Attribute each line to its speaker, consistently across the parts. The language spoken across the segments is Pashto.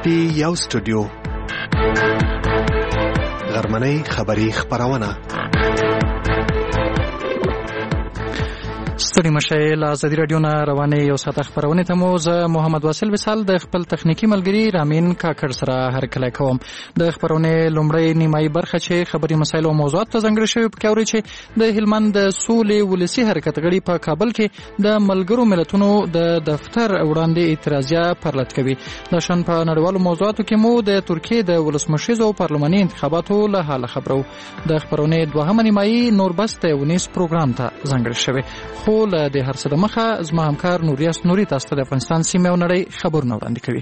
Speaker 1: کې یو سټوډیو غرمنۍ خبری خبرونه
Speaker 2: ستړي مشه له ازادي رادیو نه روانې یو ساعت خبرونه ته مو زه محمد واصل وصال د خپل تخنیکی ملګری رامین کاکړ سره هرکلی کوم. د خبرونه لومړی نیمایي برخه چې خبري مسایل او موضوعات ته ځانګړي شوی پکې اوري چې د هلمند د سولې ولسی حرکت غړي په کابل کې د ملګرو ملتونو د دفتر وړاندې اعتراضیه پرلط کوي. د شان په نړیوالو موضوعاتو کې مو د ترکیې د ولسمشریزو او پارلماني انتخاباتو له حاله خبرو. د خبرونه دوهمه نیمایي نور بس د ونیس پروګرام ته ځانګړي شوی. خو له د هر څه د مخه زما همکار نوریاس نوري تاسو ته د افغانستان سیمه او نړۍ خبرونه وړاندې کوي.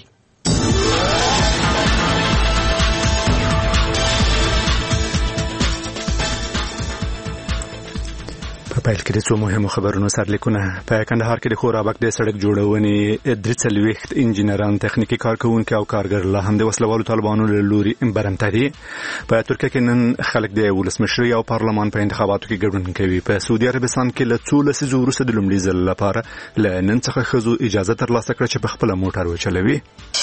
Speaker 3: په پیل کې د څو مهمو خبرونو سرلیکونه. په کندهار کې د خورابک د سړک جوړونې 43 انجینران تخنیکی کارکونکي او کارګر لا هم د وسلوالو طالبانو له لوري برمته دي. په ترکیه کې نن خلک د ولسمشرۍ او پارلمان په انتخاباتو کې ګډون کوي. په سعودي عربستان کې له 14 لسیزو وروسته د لومړي ځل لپاره له نن څخه ښځو اجازه ترلاسه کړه چې په خپل موټر وچلوي.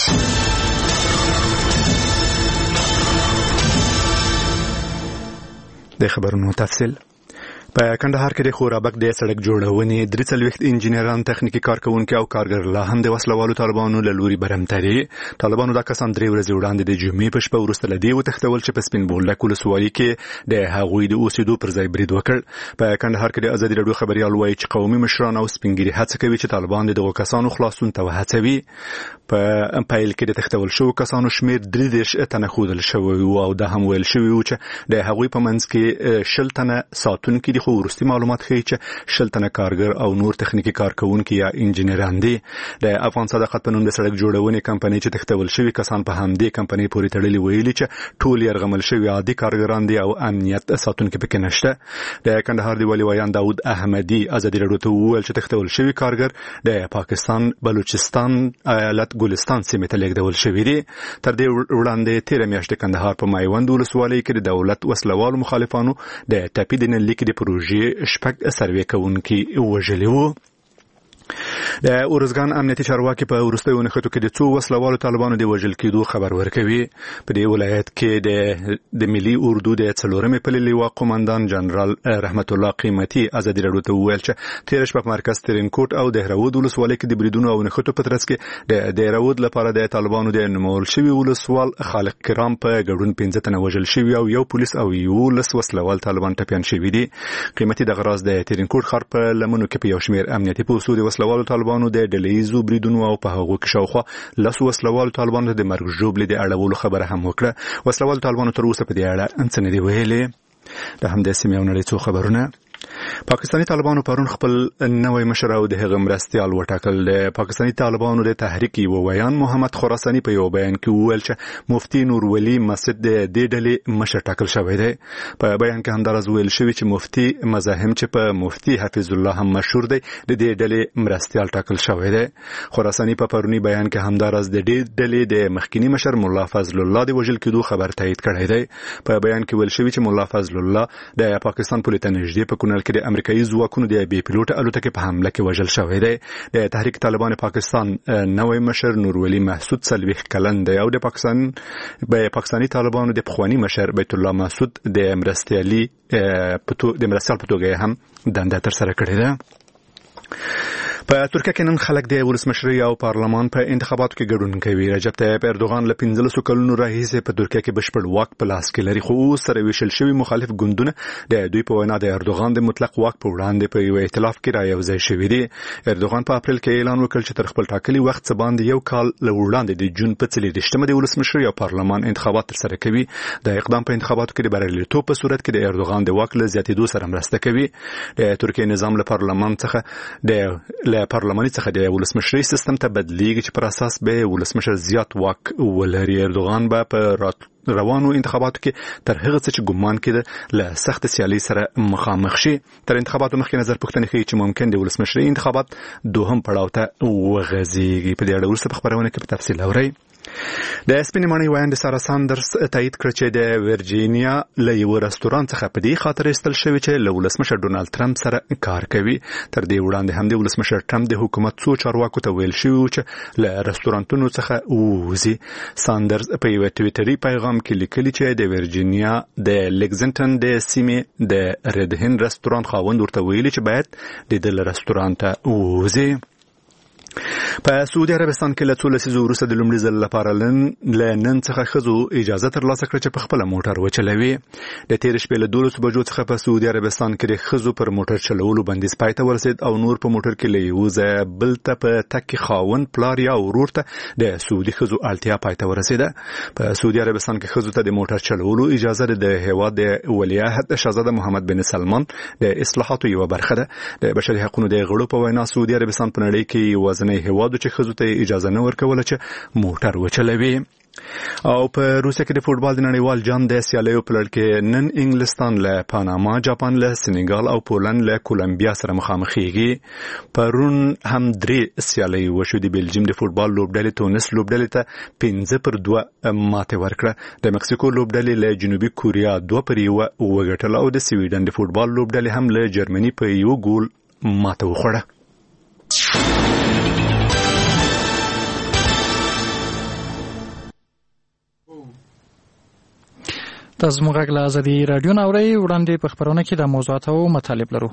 Speaker 3: د خبرونو تفصیل. په کندهار کې د خورابک د سړک جوړونې 43 انجینران تخنیکی کارکونکي او کارګر لا هم د وسلوالو طالبانو له لوري برمته دي. طالبانو دا کسان 3 ورځې وړاندې د جمعې په شپه وروسته له دې وتښتول چې په سپین بولدک ولسوالۍ کې د هغوی د اوسېدو پر ځای برید وکړ. په کندهار کې د ازادي رادیو خبريال وایي چې قومي مشران او سپینګری هڅه کوي چې طالبان دغه کسانو خلاصون ته وهڅوي. په پیل کې د تښتول شو کسانو شمیر 33 تنه خودل شوی او د هم ویل شوی چې د هغوی په منځ کې 60 تنه ساتونکي خو ورستي معلومات ښیي چې 60 تنه کارګر او نور تخنیکی کارکونکي یا انجینران دي. د افغان صداقت په نوم د سړک جوړونې کمپنۍ چې تښتول شوی کسان په همدې کمپنۍ پورې تړلي ویلي چې ټول يرغمل شوی عادي کارګران دي او امنیت ساتونکي پکې نشته. د کندهار دی ولی ویان داود احمدی ازادي رادیو ته وویل چې تښتول شوی کارګر د پاکستان بلوچستان ایالت ګلستان سیمې ته لیږدول شوی دي. تر دې وړاندې 13 میاشتې کندهار په مایوند ولسوالۍ کې د دولت وسلوالو مخالفانو د ټاپي د نلیک د پروژې شپږ سروې کوونکي وژلي وو. د اورزګان امنیتي چارواکي په وروستیو نښتو کې د څو وسلوالو طالبانو د وژل کېدو خبر ورکوي. په دې ولایت کې د ملي اردو د 4مې پلې لیوا قومندان جنرال رحمت الله قیمتي ازادي رادیو ته وویل چې تیر شپه په مرکز ترینکوټ او دهراود ولسوالۍ کې د بریدونو او نښتو په ترڅ کې د دهراود لپاره د طالبانو د نومول شوی ولسوال خالق کرام په ګډون 15 تنه وژل شوی او یو پولیس او یو لس وسلوال طالبان ټپيان شوی دي. قیمتي د غراز د ترینکوټ خار په لمنو کې په یو شمیر امنیتي پولیسو د وسلوالو طالبانو د ډلېزو بریدونو او په هغو کې شاوخوا لس وسلوالو طالبانو د مرګ ژوبلې د اړولو خبره هم وکړه. وسلوالو طالبانو تر اوسه په دې اړه څه نه دی ویلي. د همدې سیمې او نړۍ څو خبرونه. پاکستاني طالبانو پرون خپل نوې مشر او د هغه مرستيال وټاکل. د پاکستاني طالبانو د تحریک وویان محمد خراساني په یو بیان کې وویل چې مفتي نور ولی مسجد د دې ډلې مشر ټاکل شوی دی. په بیان کې همدارز ویل شوی چې مفتي مزاحم چې په مفتي حفظ الله هم مشهور دی د دې ډلې مرستيال ټاکل شوی دی. خراساني په پرونی بیان کې همدارز د دې ډلې د مخکینی مشر مولا فضل الله د وژل کېدو خبر تایید کړی دی. په بیان کې ویل شوی چې مولا فضل الله د پاکستان پولیس نږدې په کې د امریکایي ځواکونو د بي پيلوټ الوتکې په حمله کې وژل شوی دی. د تحریک طالبان پاکستان نوې مشر نور ولی محسود سلويخ کلن دی او د پاکستاني طالبانو د پخوانی مشر بیت الله محسود د مرستيال په توګه هم دنده تر سره کړې ده. په ترکیه کې نن خلک د ولسمشرۍ او پارلمان په انتخاباتو کې ګډون کوي. رجب طیب اردوغان له 15 کلونو راهیسې په ترکیه کې بشپړ واک په لاس کې لري، خو سره ویشل شوی مخالف ګوندونه د دوی په وینا د اردوغان د مطلق واک په وړاندې په یو ائتلاف کې رايوځای شوی دی. اردوغان په اپریل کې اعلان وکړ چې تر خپل ټاکلي وخت څخه باندې یو کال وړاندې د جون په 13مه د ولسمشرۍ او پارلمان انتخابات تر سره کوي. د اقدام په انتخاباتو کې د بریالیتوب په صورت کې د اردوغان د واک له زیاتېدو سره مرسته کوي. د ترکیه نظام له پارلماني څخه د ولسمشرۍ سیستم ته بدلیږي چې پر اساس به ولسمشر زیات واک ولري. اردوغان به په روانو انتخاباتو کې تر هغه څه چې ګمان کېده له سخت سیالي سره مخامخ شي. تر انتخاباتو مخکې نظر پوښتنه کوي چې ممکن د ولسمشرۍ انتخابات دوهم پړاو ته وغځيږي. په دې اړه وروسته په خبرونه کې په تفصیل اورئ. د سپینې ماڼۍ ویاند سارا ساندرز تایید کړ چې د ورجینیا له یو رستورانت څخه په دې خاطر ایستل شوی چې له ولسمشر ډونالد ټرمپ سره کار کوي. تر دې وړاندې هم د ولسمشر ټرمپ د حکومت څو چارواکو ته ویل شوی چې له رستورانتونو څخه ووځي. ساندرز په یو ټویټري پیغام کې لیکلي چې د ورجینیا د لګزنټن د سیمې د ریډهن رستورانت خاوند ورته ویلي چې باید د دل رستورانت ووځي. په سعودي عربستان کې له څو لسیزو وروسته د لومړي ځل لپاره له نن څخه ښځو اجازه ترلاسه کړه چې په خپله موټر وچلوي. د تېرې شپې له 12 بجو څخه په سعودي عربستان کې د ښځو پر موټر چلولو بندیز پای ته ورسېد او نور په موټر کې له یوه ځایه بل ته په تګ کې خاوند، پلار یا ورور ته د سعودي ښځو اړتیا پای ته ورسېده. په سعودي عربستان کې ښځو ته د موټر چلولو اجازه د هېواد د ولیعهد شهزاده محمد بن سلمان د اصلاحاتو یوه برخه ده. د بشري حقوقو د غړو په وینا سعودي عربستان په نړۍ کې یوازینی هېواد چې ښځو ته اجازه نه ورکوله چې موټر وچلوي. او په روسیه کې د فوټبال د نړیوال جام د سیالیو په لړ کې نن انګلستان له پاناما، جاپان له سنیګال او پولند له کولمبیا سره مخامخېږي. پرون هم 3 سیالۍ وشو. د بلجیم د فوټبال لوبډلې تونس لوبډلې ته 5-2 ماتې ورکړه. د مکسیکو لوبډلې له جنوبي کوریا 2-1 وګټله او د سویډن د فوټبال لوبډلې هم له جرمني په 1 ګول ماته وخوړه.
Speaker 2: تاسو موږ غږ له ازادي راډیو نه اورئ. وړاندې په خپرونه کې د موضوعات او مطالب لرو.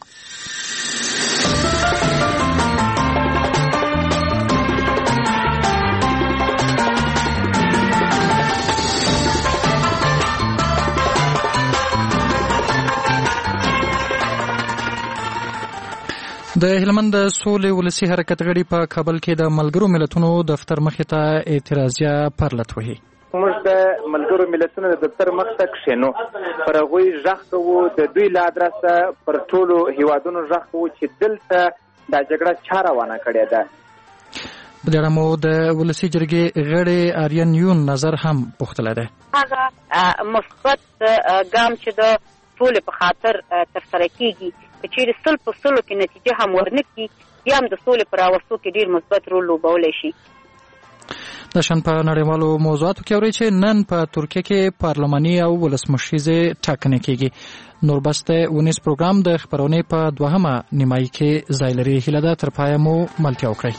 Speaker 2: د هلمند د سولې ولسي حرکت غړي په کابل کې د ملګرو ملتونو دفتر مخې ته اعتراضیه پرلت وهي.
Speaker 4: موږ د ملګرو ملتونو د دفتر مخ ته کښېنو، پر هغوی غږ کوو، د دوی له ادرسه پر ټولو هیوادونو غږ کوو چې دلته دا جګړه چا روانه کړې ده.
Speaker 2: په دې اړه مو د ولسي جرګې غړي آریان یون نظر هم پوښتلی دی.
Speaker 5: هغه مثبت ګام چې د سولې په خاطر ترسره کېږي، که چیرې سل په سلو کې نتیجه هم ورنه کړي، بیا هم د سولې په راوستو کې ډېر مثبت رول لوبولی شي.
Speaker 2: د شان په نړیوالو موضوعاتو کې اورئ چې نن په ترکیه کې پارلماني او ولسمشریزې ټاکنې کېږي. نور بس د ونیس پروګرام د خپرونې په 2مه نیمایي کې ځای لري. هیله ده تر پایه مو ملتیا وکړئ.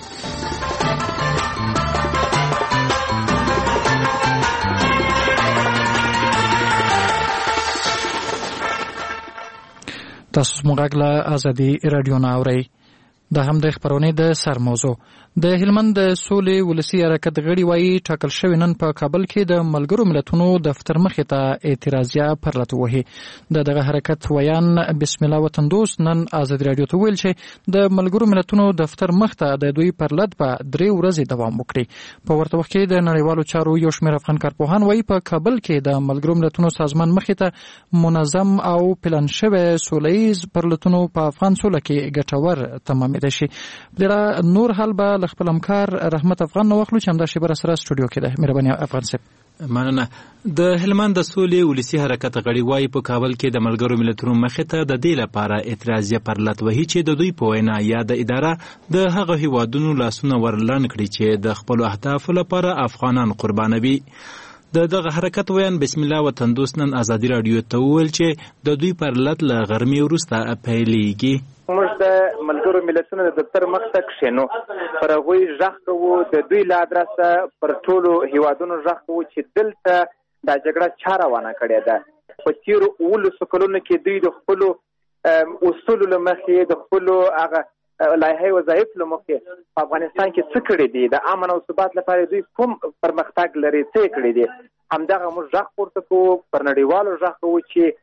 Speaker 2: تاسو موږ غږ له ازادي راډیو نه اورئ. دا هم د خپرونې د سر موضوع. د هلمند د سولې ولسي حرکت غړي وایي ټاکل شوی نن په کابل کې د ملګرو ملتونو دفتر مخې ته اعتراضیه پرلت وهي. دغه حرکت ویان بسم الله وطن دوست نن ازادي راډیو ته ویل چې د ملګرو ملتونو دفتر مخ ته د دوی پرلت په 3 ورځې دوام وکړي. په ورته وخت کې د نړیوالو چارو یو شمېر افغان کارپوهان وایي په کابل کې د ملګرو ملتونو سازمان مخې ته منظم او پلان شوی سولهییز پرلتونو په افغان سوله کې ګټور تمامېدلی شي. بلره نور حال به له خپل همکار رحمت افغان نو واخلو چې همدا شیبه سره سټوډیو کې ده. مهرباني افغان صاحب.
Speaker 6: مننه. د هلمند د سولې ولسي حرکت غړي وایي په کابل کې د ملګرو ملتونو مخې ته د دې لپاره اعتراضیه پرلت وهي چې د دوی په وینا یا د اداره د هغه هیوادونو لاسونه ورلن کړي چې د خپلو اهدافو لپاره افغانان قربانوي. دغه حرکت ویان بسم الله وطن دوست نن ازادي راډیو ته وویل چې د دوی پرلت له غرمې وروسته پیلېږي.
Speaker 4: موږ د ملګرو ملتونو د دفتر مخ ته کښېنو، پر هغوی غږ کوو، د دوی له ادرسه پر ټولو هیوادونو غږ کوو چې دلته دا جګړه چا روانه کړې ده. په تېرو 19 کلونو کې دوی د خپلو اصولو له مخې، د خپلو هغه لایحې وظایف له مخې په افغانستان کې څه کړي دي، د امن او ثبات لپاره دوی کوم پرمختګ لري، څه کړي دي. همدغه موږ غږ پورته کوو، پر نړیوالو غږ کوو چې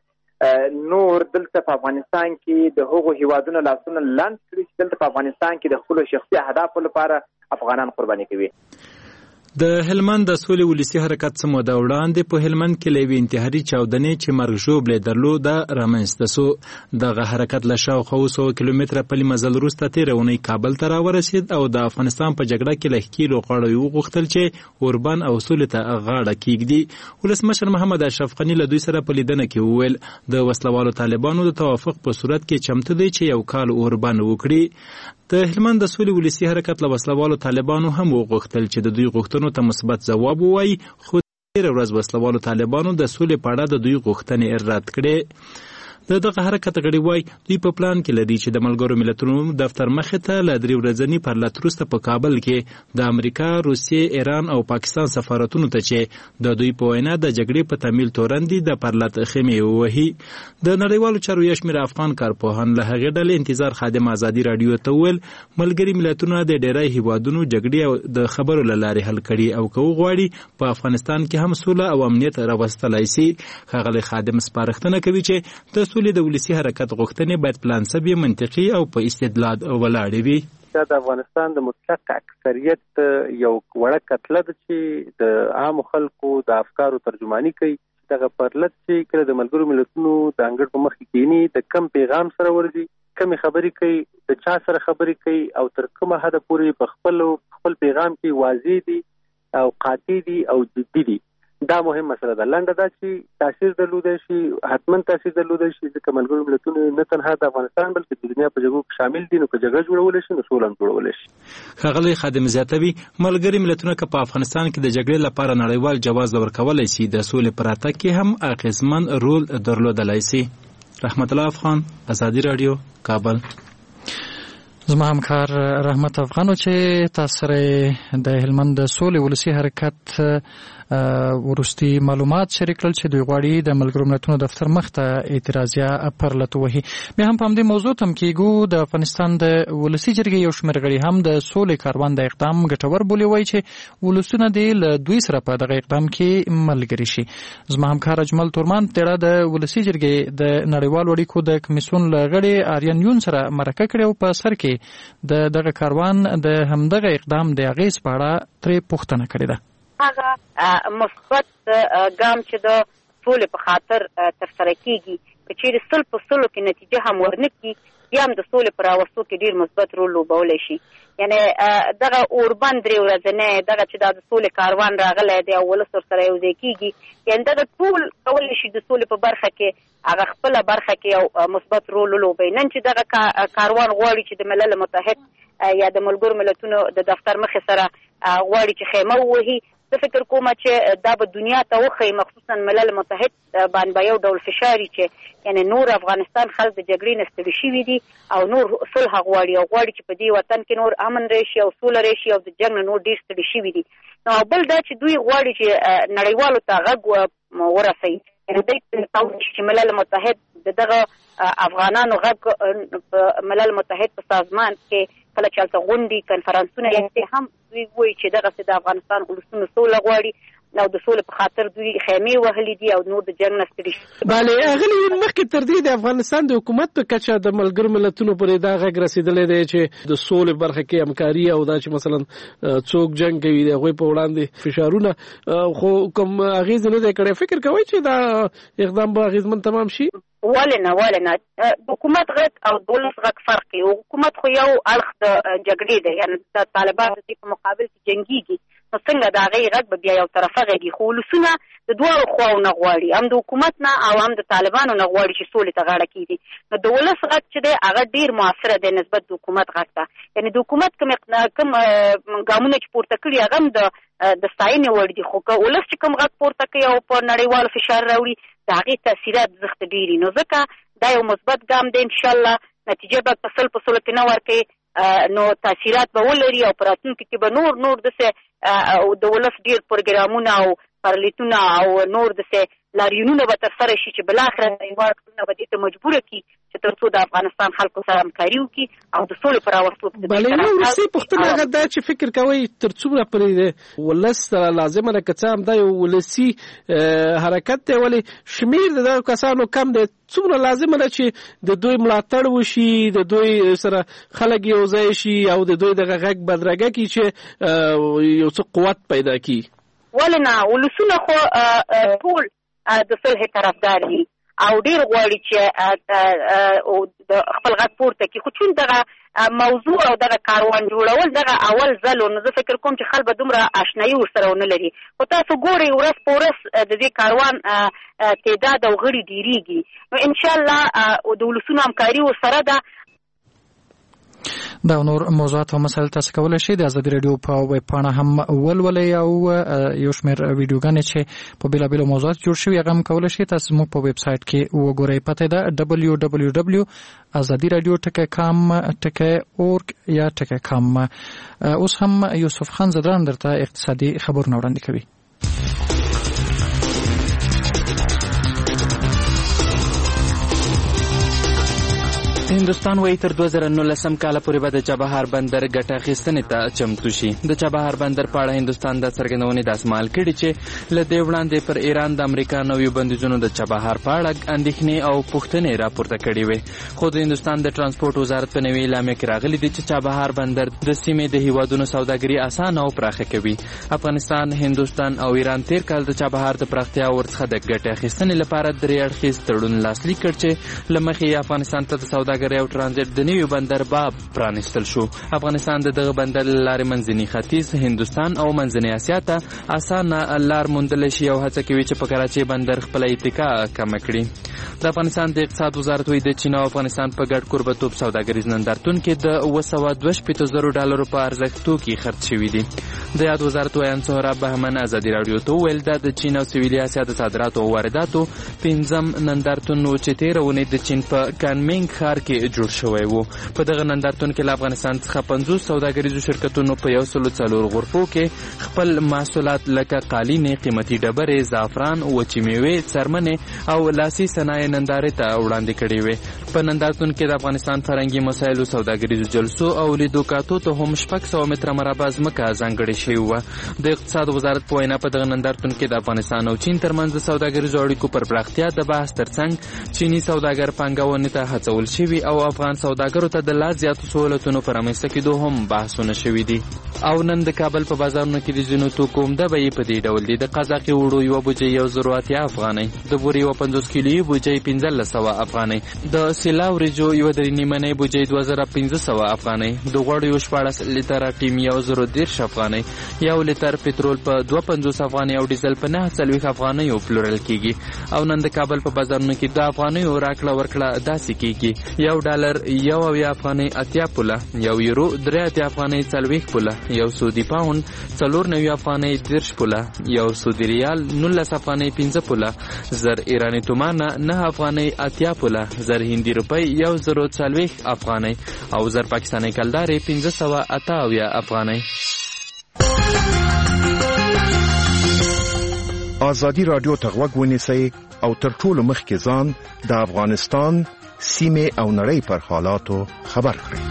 Speaker 4: نور دلته په افغانستان کې د هغو هیوادونو لاسونه لند کړي چې دلته په افغانستان کې د خپلو شخصي اهدافو لپاره افغانان قرباني کوي.
Speaker 6: د هلمند د سولې ولسي حرکت څه موده وړاندې په هلمند کې له یوې انتحاري چاودنې چې مرګ ژوبلې درلوده رامنځته سو. دغه حرکت له شاوخوا 100 کیلومتره پلي مزل وروسته تېره اونۍ کابل ته راورسېد او د افغانستان په جګړه کې له ښکېلو غاړو وغوښتل چې اوربان او سولې ته غاړه کېږدي. ولسمشر محمد اشرف غني له دوی سره په لیدنه کې وویل د وسلوالو طالبانو د توافق په صورت کې چمتو دی چې 1 کال اوربان وکړي. د هلمند د سولې ولسي حرکت له وسلوالو طالبانو هم وغوښتل چې د دوی غوښتنو ته مثبت ځواب ووایي، خو تېره ورځ وسلوالو طالبانو د سولې په اړه د دوی غوښتنې رد کړې. د دغه حرکت غړي وایي دوی په پلان کې لري چې د ملګرو ملتونو دفتر مخې ته له 3 ورځني پرلط وروسته په کابل کې د امریکا، روسیې، ایران او پاکستان سفارتونو ته چې د دوی په وینا د جګړې په تمویل تورن دي د پرلط خیمې ووهي. د نړیوالو چارو یو شمېر افغان کارپوهان له هغې ډلې انتظار خادم ازادي راډیو ته وویل ملګري ملتونه د ډیری هیوادونو جګړې د خبرو له لارې حل کړي او که وغواړي په افغانستان کې هم سوله او امنیت راوستلی سي. ښاغلی خادم سپارښتنه کوي چې د سولې د ولسي حرکت غوښتنې باید پلان سوي، منطقي او په استدلال ولاړې وي.
Speaker 7: د افغانستان د مطلق اکثریت یو وړه کتله ده چې د عامو خلکو د افکارو ترجماني کوي. دغه پرلط چې کله د ملګرو ملتونو د انګړ په مخ کې کینی د کم پیغام سره ورځي، کمې خبرې کوي، د چا سره خبرې کوي او تر کومه حده پورې په خپل پیغام کې واضح دي او قاطع دي او جدي دي. دا مهم مسله ده. لنډه دا چې تاثیر درلودی شي، حتما تاثیر درلودی شي، ځکه ملګرو ملتونو نه تنها د افغانستان بلکې د دنیا په جګړو کې شامل دي، نو که جګړه جوړولی شي نو سوله هم جوړولی شي.
Speaker 6: ښاغلی خادم زیاتوي ملګري ملتونه که په افغانستان کې د جګړې لپاره نړیوال جواز ورکولی شي، د سولې په راتګ کې هم اغېزمن رول درلودلی شي. رحمت الله افغان، ازادي راډیو، کابل.
Speaker 2: زما همکار رحمت افغانو چې تاسو سره د هلمند د سولې ولسي حرکت ورستي معلومات شریک کړل چې دوی غواړي د ملګرو ملتونو دفتر مخ ته اعتراضیه پرلط وهي. بیا هم په همدې موضوع تم کېږو د افغانستان د ولسي جرګې یو شمېر غړي هم د سولې کاروان د اقدام ګټور بولي، وایي چې ولسونه دې له دوی سره په دغه اقدام کې ملګري شي. زما همکار اجمل تورمان تېره د ولسي جرګې د نړیوالو اړیکو د کمیسیون له غړي آریان یون سره مرکه کړې او په سر کې د دغه کاروان د همدغه اقدام د اغېز په اړه ترې پوښتنه کړې ده.
Speaker 5: هغه مثبت ګام چې د سولې په خاطر ترسره کیږي، که چیرې 100% کې نتیجه هم ورنکړي بیا هم د سولې په راوستو کې ډیر مثبت رول لوبولی شي. یعنی دغه اوربند 3 ورځنی دغه چې د سولې کاروان راغلی دی او ولس ورسره یوځای کیږي، یعنی دغه ټول کولی شي د سولې په برخه کې هغه خپله برخه کې یو مثبت رول ولوبوي. نن چې دغه کاروان غواړي چې د ملل متحد یا د ملګرو ملتونو د دفتر مخې سره غواړي چې خیمه ووهي، زه فکر کوم چې دا به دنیا ته وښیي، مخصوصا ملل متحد باندې به یو ډول فشار چې یعنی نور افغانستان خلک د جګړې نه ستړي شوي دي او نور صلح غواړي او غواړي چې په دې وطن کې نور امن راشي او سوله راشي او د جنګ نه نور ډېر ستړي شوي دي. نو بل دا چې دوی غواړي چې نړیوالو ته غږ ورسوي، یعنی دوی چې ملل متحد دغه افغانانو غږ ملل متحد په سازمان کې کله چې هلته غونډې کنفرانسونه یې هم دوی وایي چې دغسې د افغانستان ولسونه سوله غواړي او د سولې په خاطر دوی خیمې وهلي دي او نور د جنګ نه ستړي شي.
Speaker 8: بله اغلې مخکې تر دې د افغانستان د حکومت په کچه د ملګرو ملتونو پورې دا غږ رسېدلی دی چې د سولې برخه کې همکاري او دا چې مثلا څوک جنګ کوي د هغوی په وړاندې فشارونه، خو کوم اغېز نه دی کړی. فکر کوئ چې دا اقدام به اغېزمن تمام شي؟
Speaker 5: ولې نه د حکومت غږ او د ولس غږ فرق کوي. حکومت خو یو اړخ د جګړې دی، یعنی د طالبانو په مقابل کې جنګیږي، نو څنګه د هغې غږ به بیا یو طرفه غږي. خو ولسونه د دواړو خواو نه غواړي، هم د حکومت نه او هم د طالبانو نه غواړي چې سولې ته غاړه کېږدي. نو د ولس غږ چې دی هغه ډېر مؤثره دی نسبت د حکومت غږ ته. یعنی د حکومت کوم ګامونه چې پورته کړي هغه هم د ستاینې وړ دي، خو که ولس چې کوم غږ پورته کوي او په نړیوالو فشار راوړي د هغې تاثیرات زښته ډېري، نو ځکه دا یو مثبت ګام دی. انشاءالله نتیجه به په 100% کې نه ورکوي، نو تاثیرات به ولري او په راتلونکي کې به نور داسې د ولس ډېر پروګرامونه او پرلیتونه او نور داسې لاریونونه به ترسره شي چې بالاخره نړیوال ټولنه به دې ته مجبوره کړي چې تر څو د افغانستان خلکو سره همکاري وکړي او د سولې په راوستلو کې.
Speaker 8: بله یوه وروستۍ پوښتنه هغه دا چې فکر کوئ تر څومره پورې ولس سره لازمه ده، که څه هم دا یو ولسي حرکت دی، ولې شمېر د دغو کسانو کم دی، څومره لازمه ده چې د دوی ملاتړ وشي، د دوی سره خلک یو ځای شي او د دوی دغه غږ بدرګه کړي چې یو څه قوت پیدا کړي؟
Speaker 5: ولې نه، ولسونه خو ټول د صلح طرفدار دي او ډېر غواړي چې د خپل غږ پورته کړي. خو چون دغه موضوع او دغه کاروان جوړول دغه اول ځل، نو زه فکر کوم چې خلک به دومره اشنایي ورسره ونه لري. خو تاسو ګورئ ورځ په ورځ د دې کاروان تعداد او غړي ډېرېږي، نو انشاءالله د ولسونو همکاري ورسره ده.
Speaker 2: دا نور موضوعات او مسایل تاسو کولای شئ د ازادي رادیو په ویب پاڼه هم ولولئ او یو شمېر ویډیوګانې چې په بیلابیلو موضوعات جوړ شوي هغه هم کولی شئ تاسو موږ په ویب سایټ کې وګورئ. پته ده www.azadiradio.com.org یا .com. اوس هم یوسف خان زدران درته اقتصادي خبرونه وړاندې کوي.
Speaker 9: هندوستان وایي تر 2019 کال پورې به د چابهار بندر ګټه اخیستنې ته چمتو شي. د چابهار بندر په اړه هندوستان د څرګندونې داسې مال کړي چې له دې وړاندې پر ایران د امریکا نویو بندیزونو د چابهار په اړه اندېښنې او پوښتنې راپورته کړې وې. خو د هندوستان د ترانسپورت وزارت په نوې اعلامیه کې راغلي دي چې چابهار بندر د سیمې د هیوادونو سوداګري اسانه او پراخه کوي. افغانستان، هندوستان او ایران تیر کال د چابهار د پراختیا ورڅخه د ګټې اخیستنې لپاره درې اړخیز تړون لاسلیک کړ چې له مخې افغانستان ته د سوداګرۍ او ترانزیت د نویو بندر باب پرانیستل شو. افغانستان دغه بندر لارې منځني ختیځ، هندوستان او منځنۍ اسیا ته اسانه لار موندلی شي او هڅه کوي چې په کراچۍ بندر خپله اتکا کمه کړي. د افغانستان د اقتصاد وزارت وایي د چین او افغانستان په ګډ کوربه‌توب سوداګریز نندارتون کې د $262 په ارزښت توکي خرڅ شوي دي. د یاد وزارت ویان سهراب بهمن ازادي راډیو ته وویل دا د چین او سویلي اسیا د صادراتو او وارداتو 5م نندارتون و چې تېره اونۍ د چین په کانمینګ ښار کې جوړ شوی و. په دغه نندارتون کې له افغانستان څخه 50 سوداګریزو شرکتونو په 104 غرفو کې خپل محصولات لکه قالینې، قیمتي ډبرې، زعفران، وچې میوې، څرمنې او لاسي صنایع نندارې ته وړاندې کړې وې. په نندارتون کې د افغانستان فرهنګي مسایلو، سوداګریزو جلسو او لیدو کاتو ته هم 600 متره مربع ځمکه ځانګړې شوې وه. د اقتصاد وزارت په وینا په دغه نندارتون کې د افغانستان او چین ترمنځ د سوداګریزو اړیکو پر پراختیا د بحث ترڅنګ چینی سوداګر پانګونې ته هڅول شوي او افغان سوداګرو ته د لا زیاتو سهولتونو په رامنځته کېدو هم بحثونه شوي دي. او نن د کابل په بازارونو کې د ځینو توکو عمده بیې په دې ډول دي. د قزاقي وړو یوه بوجۍ 180 افغانۍ، د بورې 50 کیلویي بوجۍ 1500 افغانۍ، د سیلا وریجو 1 نیمنۍ بوجۍ 2500 افغانۍ، د غوړو 14 لیتره ټیم 110 افغانۍ، 1 لیتر پټرول په 250 افغانۍ او ډیزل په 940 افغانۍ پلورل کیږي. او نن د کابل په بازارونو کې د افغانیو راکړه ورکړه داسې کیږي: $1 1 افغانۍ 80 پوله، 1 یورو 3 افغانۍ 40 پوله، 1 سعودي پاوند 4 افغانۍ 10 پوله، 1 سعودي ریال 19 افغانۍ 5 پوله، 1000 ایرانی تومانه 9 افغانۍ 80 پوله، 1000 هندي روپۍ 140 افغانۍ او 1000 پاکستاني کلدارې 580 افغانۍ.
Speaker 10: ازادي رادیو ته غوږ ونیسئ او تر ټولو مخکې ځان د افغانستان سیمه او نړۍ پر حالاتو خبر کړئ.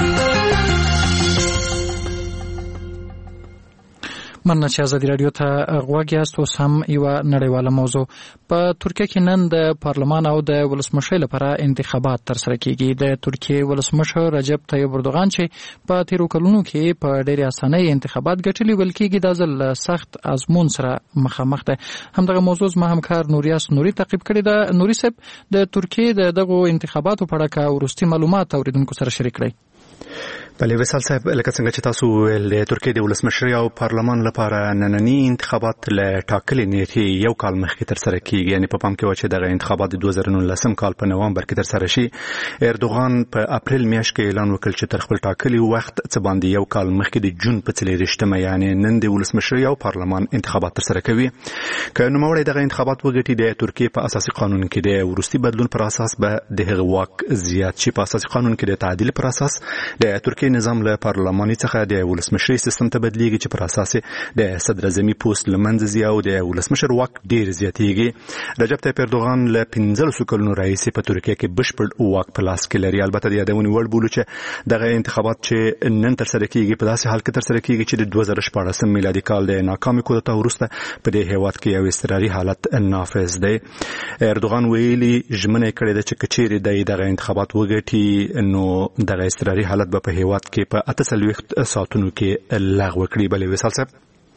Speaker 2: مننه چې ازادي رادیو ته غوږ یاست. اوس هم یوه نړیواله موضوع. په ترکیه کې نن د پارلمان او د ولسمشۍ لپاره انتخابات ترسره کیږي. د ترکیه ولسمشر رجب طیب اردوغان چې په تیرو کلونو کې په ډېرې اسانۍ انتخابات ګټلي ویل کېږي دا ځل سخت ازمون سره مخامخ ده. همدغه موضوع زما همکار نوریاس نوري تعقیب کړې ده. نوري صاحب، د ترکیه د دغو انتخاباتو په اړه که وروستي معلومات اوریدونکو سره شریک کړئ.
Speaker 3: بله وصال صاحب، لکه څنګه چې تاسو ویل د ترکیه د ولسمشرۍ او پارلمان لپاره نننی انتخابات له ټاکلې نیټې یو کال مخکې ترسره کیږي. یعنې په پام کې و چې دغه انتخابات د 2019 کال په نوامبر کې ترسره شي. اردوغان په اپریل میاشت کې اعلان وکړ چې تر خپل ټاکلي وخت څخه باندې یو کال مخکې د جون په 24مه یعنې نن د ولسمشرۍ او پارلمان انتخابات ترسره کوي. که نوموړی دغه انتخابات وګټي د ترکیه په اساسي قانون کې د وروستي بدلون پر اساس به د هغه واک زیات شي. په اساسي قانون کې د تعدیل پر اساس د ترکیه نظام له پارلماني څخه د ولسمشرۍ سیستم ته بدلیږي چې پر اساس د صدر اعظمي پوست لمنځه ځي او د ولسمشر واک ډیر زیاتیږي. رجب طیب اردوغان له 15 کلونو راهیسې په ترکیه کې بشپړ واک په لاس کې لري. البته د یادونې وړ بولو چې دغه انتخابات چې نن ترسره کیږي په داسې حال کې ترسره کیږي چې د 2014 میلادي کال د ناکامې کودتا وروسته په دې هیواد کې یو اضطراري حالت نافذ دی. اردوغان ویلي ژمنه کړې ده چې کچېرې دغه انتخابات وګټي نو دغه اضطراري حالت به په هیواد کې په 48 ساعتونو کې لغوه کړي. بلې وصال صاحب،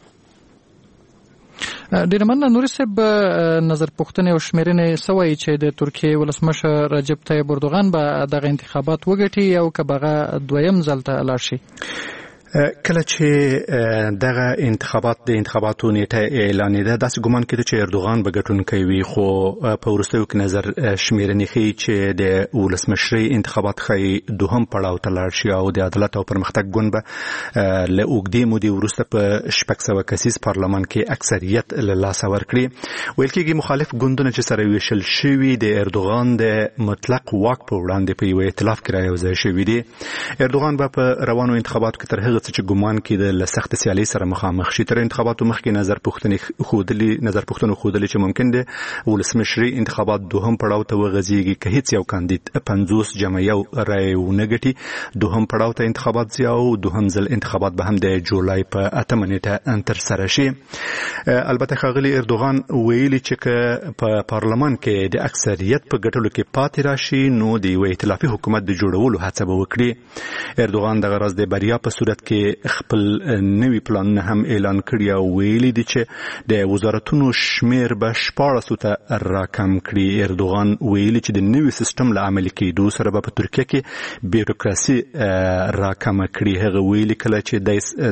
Speaker 2: ډېر مننه نوري صاحب. نظر پوښتنې او شمیرنې سوی چې د ترکیه ولسمشر رجب طیب اردوغان به دغه انتخابات وګټي او که بغه دویم ځل ته لاړ شي.
Speaker 3: کله چې دغه انتخاباتو نیټه اعلانېده داسې ګمان کېده چې اردوغان به ګټونکی وي خو په وروستیو کې نظر شمیرنې ښیي چې د ولسمشرۍ انتخابات ښایي دوهم پړاو ته لاړ شي او د عدالت او پرمختګ ګوند به له اوږدې مودې وروسته په 600 کسیز پارلمان کې اکثریت له لاسه ورکړي. ویل کېږي مخالف ګوندونه چې سره ویشل شوي د اردوغان د مطلق واک په وړاندې په یو ائتلاف کې رايوځای شوي دي. اردوغان به په روانو انتخاباتو کې تر هغه څه چې ګمان کېده له سخت سیالۍ سره مخامخ شي. تر انتخاباتو مخکې نظر پوښتنې خودلې چې ممکن دی ولسمشري انتخابات دوهم پړاو ته وغځيږي که هیڅ یو کاندید 50 جمع یو رای ونه ګټي. دوهم پړاو ته انتخابات ځي او دوهم ځل انتخابات به هم د جولای په 8 نیټه تر سره شي. البته ښاغلي اردوغان ویلي چې په پارلمان کې د اکثریت په ګټلو کې پاتې راشي نو د یو ائتلافي حکومت د جوړولو هڅه به وکړي. اردوغان دغه راز د بریا په صورت کې خپل نوي پلانونه هم اعلان کړي او ویلي دي چې د وزارتونو شمیر به 14 ته راکم کړي. اردوغان ویلي چې د نوي سیستم له عملي کېدو سره به په ترکیه کې بیروکراسي راکم کړي. هغه ویلي کله چې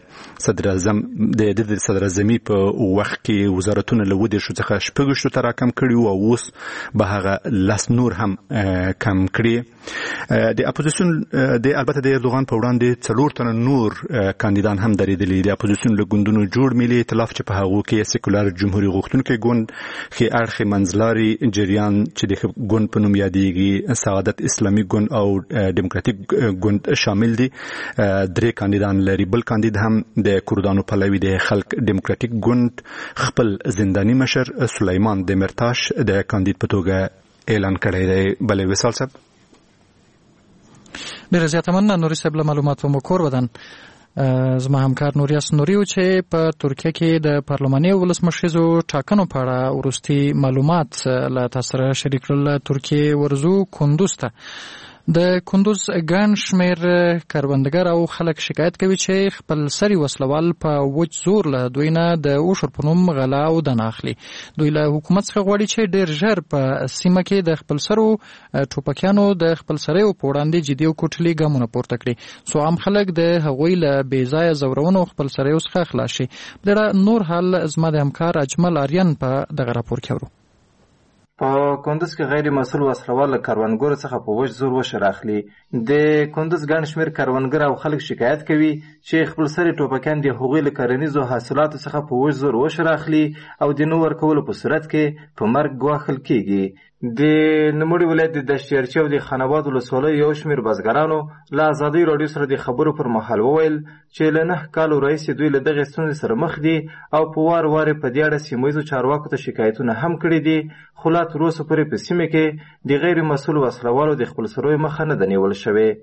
Speaker 3: د صدر اعظمي په وخت کې وزارتونه له 10 څخه 14 ته راکم کړي او اوس به هغه لاس نور هم کم کړي. د اپوزیسیون البته د اردوغان په وړاندې 4 تنه نور کاندیدان هم درېدلي. د اپوزیسیون له ګوندونو جوړ ملي ائتلاف چې په هغو کې سیکولر جمهوریت غوښتونکي ګوند، خي اړخ منځلاري جریان چې د ګوند په نوم یادېږي، سعادت اسلامي ګوند او ډیموکراتیک ګوند شامل دي. 3 کاندیدان لري. بل کاندید هم د کردانو پلوي د خلق ډیموکراتیک ګوند خپل زنداني مشر سلیمان دمرتاش د کاندید په توګه اعلان کړی دی. بلې وصال صاحب
Speaker 2: ډېره زیاته مننه نوري صاحب له معلوماتو مو کور بدن. زما همکار نوریاس نوریو چې په ترکیه کې د پارلماني ولسمشریزو ټاکنو په اړه وروستي معلومات له تاسو سره شریک کړل. ترکیه ورزو کندوز ته د کندوز ګڼ شمېر کروندګر او خلک شکایت کوي چې خپل سري وسلوال په وچ زور له دوی نه د اوشر په نوم غلا او دانه اخلي. دوی له حکومت څخه غواړي چې ډېر ژر په سیمه کې د خپل سرو ټوپکیانو د خپل سریو په وړاندې جدي او کوټلي ګامونه پورته کړي څو عام خلک د هغوی له بې ځایه ځورونو خپل سریو څخه خلاص شي. ډېره نور حال زما د همکار اجمل آریان په دغه راپور کې اورو.
Speaker 11: په کندوز کې غیر مسؤل وسلوال له کروندګرو څخه په وچ زور وشر اخلي. د کندوز ګڼ شمېر کروندګر او خلک شکایت کوي چې خپل سري ټوپکیان د هغوی له کرنیزو حاصلاتو څخه په وچ زور وشر اخلي او د نه ورکولو په صورت کې په مرګ ګواښل کېږي. د نوموړي ولایت د دشتیارچي او د خاناباد ولسوالۍ یو شمېر بزګرانو له ازادۍ راډیو سره د خبرو پر مهال وویل چې له 9 کالو راهیسې دوی له دغې ستونزې سره مخ دي او په وار وارې په دې اړه سیمه ییزو چارواکو ته شکایتونه هم کړي دي. خو لا تر اوسه پورې په سیمه کې د غیر مسؤل وسلوالو د خپل سرویو مخه نه ده نیول شوې.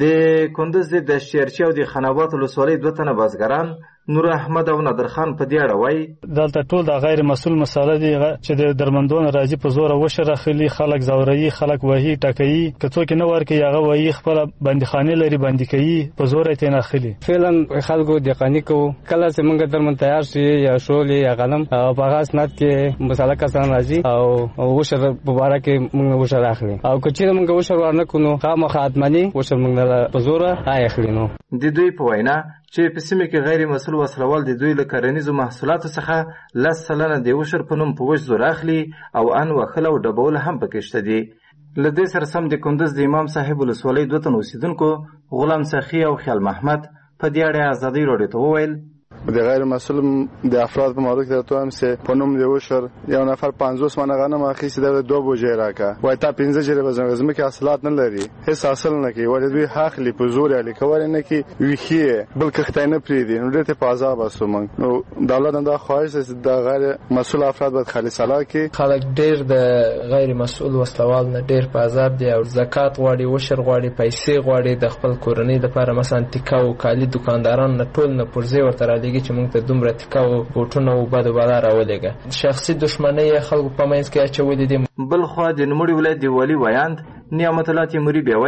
Speaker 11: د کندوز د دشتیارچي او د خاناباد ولسوالۍ 2 تنه بزګران نور احمد او نادر خان په دې اړه وایي
Speaker 12: دلته ټول د غیر مسؤل مساله دي چې د درمندونو راځي په زور وشر اخلي، خلک زوري، خلک وهي ټکوي، که څوک نه ورکي هغه وهي، خپل بندخانه لري بندي کوي، په زور یې تنه اخلي.
Speaker 13: فعلا خلکو د قانیکو کله چې موږ درمن تیار شي یا شولې یا غنم او په غاس نت کې مساله کسان راځي او وشر مبارک موږ وشر اخلي او که چیرې موږ وشر ورنه کوو خامخا ادمني وشر موږ په زور اخلي. نو
Speaker 11: د دوی په وینا چې په سیمه کې غیر مسؤل وسلوال د دوی له کرنیزو محصولاتو څخه 10% د وشر په نوم په وچ زور اخلي او ان وخل او ډبول هم پکې شته دي. له دې سره سم د کندوز د امام صاحب ولسوالۍ 2 تن اوسیدونکو غلام سخي او خیال محمد په دې اړه ازادۍ راډیو ته وویل
Speaker 14: د غیر مسؤل د افراد په مورد کې ته هم سه په نوم دی وشر یو نفر 50 منه غنم اخیسته د 2 بوجه راکا وای تا 15 جره بزنګ کې اصلات نه لري هیڅ حاصل نه کوي ولې دوی حق لی په زور علی کول نه کی ویخه بل کښته نه پریدي نو دته په عذاب اسوم نو دولت دا خواهش د غیر مسؤل افراد باید خالص سلا کې
Speaker 15: خلک ډیر د غیر مسؤل وسلوال نه ډیر په عذاب دي او زکات غواړي وشر غواړي پیسې غواړي د خپل کورنۍ لپاره مثلا ټیکاو کالی دکانداران نه ټول نه پرځي ورته چې موږ ته دومره ټیکاو بوټونه او بد بالا راولېګه شخصي دښمنۍ خلکو په منځ کې اچولې دي.
Speaker 11: بل خو د نوموړي ولایت دی والی ویاند نعمت الله تیموري بیا وایي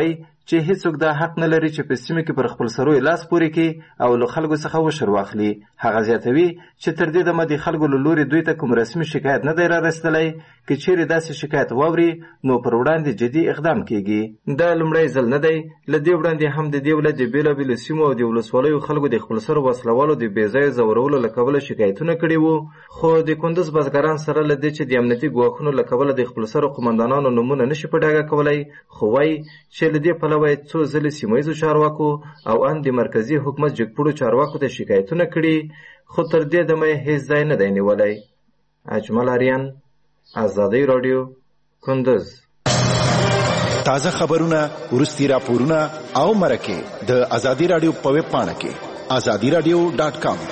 Speaker 11: چې هیڅوک دا حق نه لري چې په سیمه کې پر خپل سروي لاس پورې کړي او له خلکو څخه وشر واخلي. هغه زیاتوي چې تر دې دمه د خلکو له لوري دوی ته کوم رسمي شکایت نه دی رارسېدلی. که چیرې داسې شکایت واوري نو پر وړاندې جدي اقدام کیږي. دا لومړی ځل نه دی. له دې وړاندې هم د دې ولایت د بېلابېلو سیمو او د ولسوالیو خلکو د خپل سرو وسلوالو د بېځایه ځورولو له کبله شکایتونه کړي وو. خو د کندوز بزګران سره له دې چې د امنیتي ګواښونو له کبله د خپل سرو قمندانانو نومونه نشي په ډاګه کولی، خو وایي چې له دې پلوه یې څو ځلې سیمه ییزو چارواکو او ان د مرکزي حکومت جګپوړو چارواکو ته شکایتونه کړي، خو تر دې دمه یې هیڅ ځای نه دی نیولی. اجمل آریان، آزادی رادیو، کندوز.
Speaker 10: تازه خبرونه، وروستي راپورونه او مرکې د آزادی رادیو په ویب پاڼه کې azadiradio.com.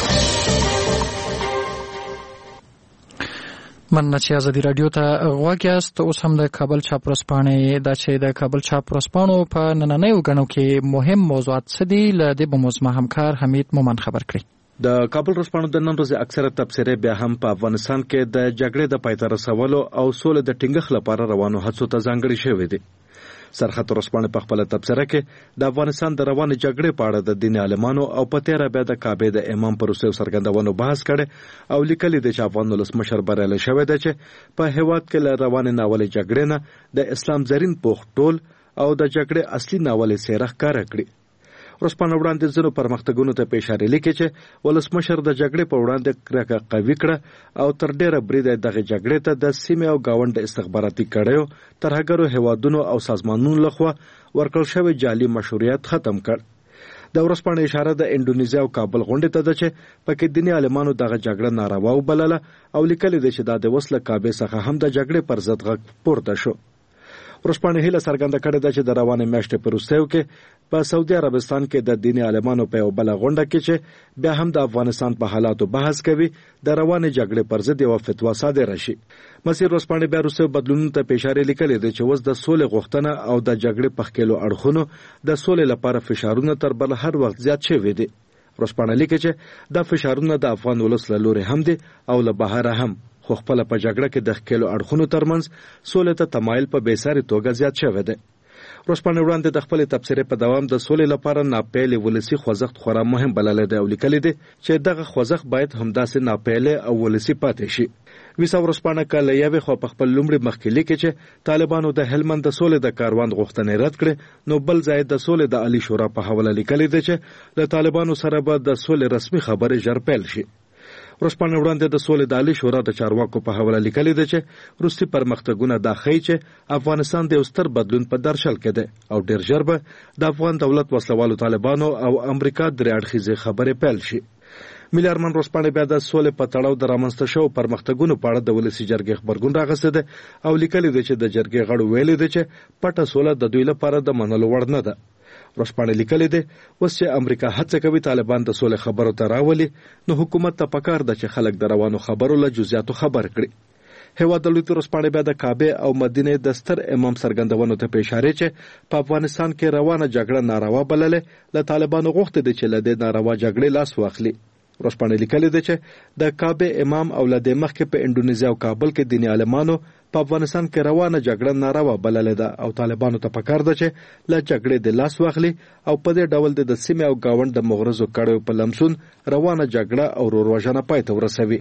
Speaker 2: مننه چې ازادي رادیو ته غوږ یاست. اوس هم د کابل چاپ ورځپاڼې دا چې د کابل چاپ ورځپاڼو په نننیو ګڼو کې مهم موضوعات څه دي، له دې به مو زما همکار حمید مومن خبر کړي.
Speaker 16: د کابل ورځپاڼو د نن ورځې اکثره تبصرې بیا هم په افغانستان کې د جګړې د پای ته رسولو او سولې د ټینګښت لپاره روانو هڅو ته ځانګړې شوې دي. سرحد ورځپاڼه په خپل تبصره کې د افغانستان د روانې جګړې په اړه د دین عالمانو او په تیره بیا د کعبې د امام پر وسیو څرګندونو بحث کړي او لیکلي دي چې افغان ولسمشر بریالی شوی دی چې په هیواد کې له روانې ناولې جګړې نه د اسلام زرین پوخ ټول او د جګړې اصلي ناولې څیره ښکاره کړي. ورځپاڼه وړاندې ځینو پرمختګونو ته په اشاره لیکي چې ولسمشر د جګړې په وړاندې کرکه قوي کړه او تر ډیره بریده دغه جګړې ته د سیمې او گاونډ استخباراتي کړیو ترهګرو هیوادونو او سازمانونو لخوا ورکړل شوی جعلي مشروعیت ختم کړ. د ورځپاڼې اشاره د انډونیزیا او کابل غونډې ته ده چې پکې دیني عالمانو دغه جګړه ناروا وبلله او لیکلي دي چې دا د وسله کعبې څخه هم د جګړې پر ضد غږ پورته شو. ورځپاڼې هیله څرګنده کړې ده چې د روانې میاشتې په وروستیو کې په سعودي عربستان کې د دیني عالمانو په یوه بله غونډه کې چې بیا هم د افغانستان په حالاتو بحث کوي د روانې جګړې پر ضد یوه فتوا صادره شي. مسیر ورځپاڼې بیا وروستیو بدلونونو ته په اشاره لیکلې ده چې اوس د سولې غوښتنه او د جګړې په ښکېلو اړخونو د سولې لپاره فشارونه تر بل هر وخت زیات شوي دي. ورځپاڼه لیکي چې دا فشارونه د افغان ولس له لورې هم دي او له بهره هم، خو خپل په جګړه کې د ښکېلو اړخونو ترمنځ سولې ته تمایل په بېساري توګه زیات شوی دی. ورځپاڼې وړاندې د خپلې تبصرې په دوام د سولې لپاره ناپیلې ولسي خوځښت خورا مهم بللی دی او لیکلي دي چې دغه خوځښت باید همداسې ناپیلې او ولسي پاتې شي. ویسا ورځپاڼه که له یوې خوا په خپل لومړي مخکې لیکي چې طالبانو د هلمند د سولې د کاروان غوښتنې رد کړې، نو بل ځای د سولې د عالي شورا په حواله لیکلي دي چې له طالبانو سره به د سولې رسمي خبرې ژر پیل شي. ورځپاڼه وړاندې د سولې د عالي شورا د چارواکو په حواله لیکلي ده چې وروستي پرمختګونه دا ښیي چې افغانستان د یو ستر بدلون په درشل کې دی او ډېر ژر به د افغان دولت وسلوالو طالبانو او امریکا درې اړخیزې خبرې پیل شي. ملي ارمان ورځپاڼې بیا د سولې په تړاو د رامنځته شوو پرمختګونو په اړه د ولسي جرګې غبرګون راغستی دی او لیکلي دی چې د جرګې غړو ویلي دی چې پټه سوله د دوی لپاره د منلو وړ نه ده. ورځپاڼې لیکلي دی اوس چې امریکا هڅه کوي طالبان د سولې خبرو ته راولي، نو حکومت ته پکار ده چې خلک د روانو خبرو له جزئیاتو خبر کړي. هیواد د لویدیځ ورځپاڼې بیا د کعبې او مدینې د ستر امام څرګندونو ته په اشاره چې په افغانستان کې روانه جګړه ناروا بللې، له طالبانو غوښتي دي چې له دې ناروا جګړې لاس واخلي. ورځپاڼې لیکلي ده چې د کعبې امام او له دې مخکې په انډونیزیا او کابل کې دیني عالمانو په افغانستان کې روانه جګړه ناروا بللې ده او طالبانو ته پکار ده چې له جګړې د لاس واخلي او په دې ډول د سیمې او گاونډ د مغرضو کړیو په لمسون روانه جګړه او وروژنه پای ته ورسوي.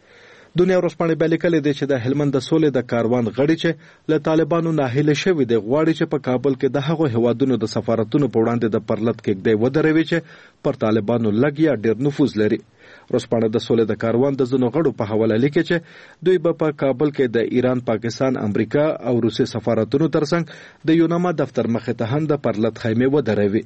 Speaker 16: دنیا ورځپاڼې بیا لیکلي دي چې د هلمند د سولې د کاروان غړي چې له طالبانو ناهیله شوي دي غواړي چې په کابل کې د هغو هیوادونو د سفارتونو په وړاندې د پرلط کېږدی ودروي چې پر طالبانو لږ یا ډېر نفوذ لري. ورځپاڼه د سولې د کاروان د ځینو غړو په حواله لیکي چې دوی به په کابل کې د ایران، پاکستان، امریکا او روسیې سفارتونو ترڅنګ د یوناما دفتر مخې ته هم د پرلط خیمې ودروي.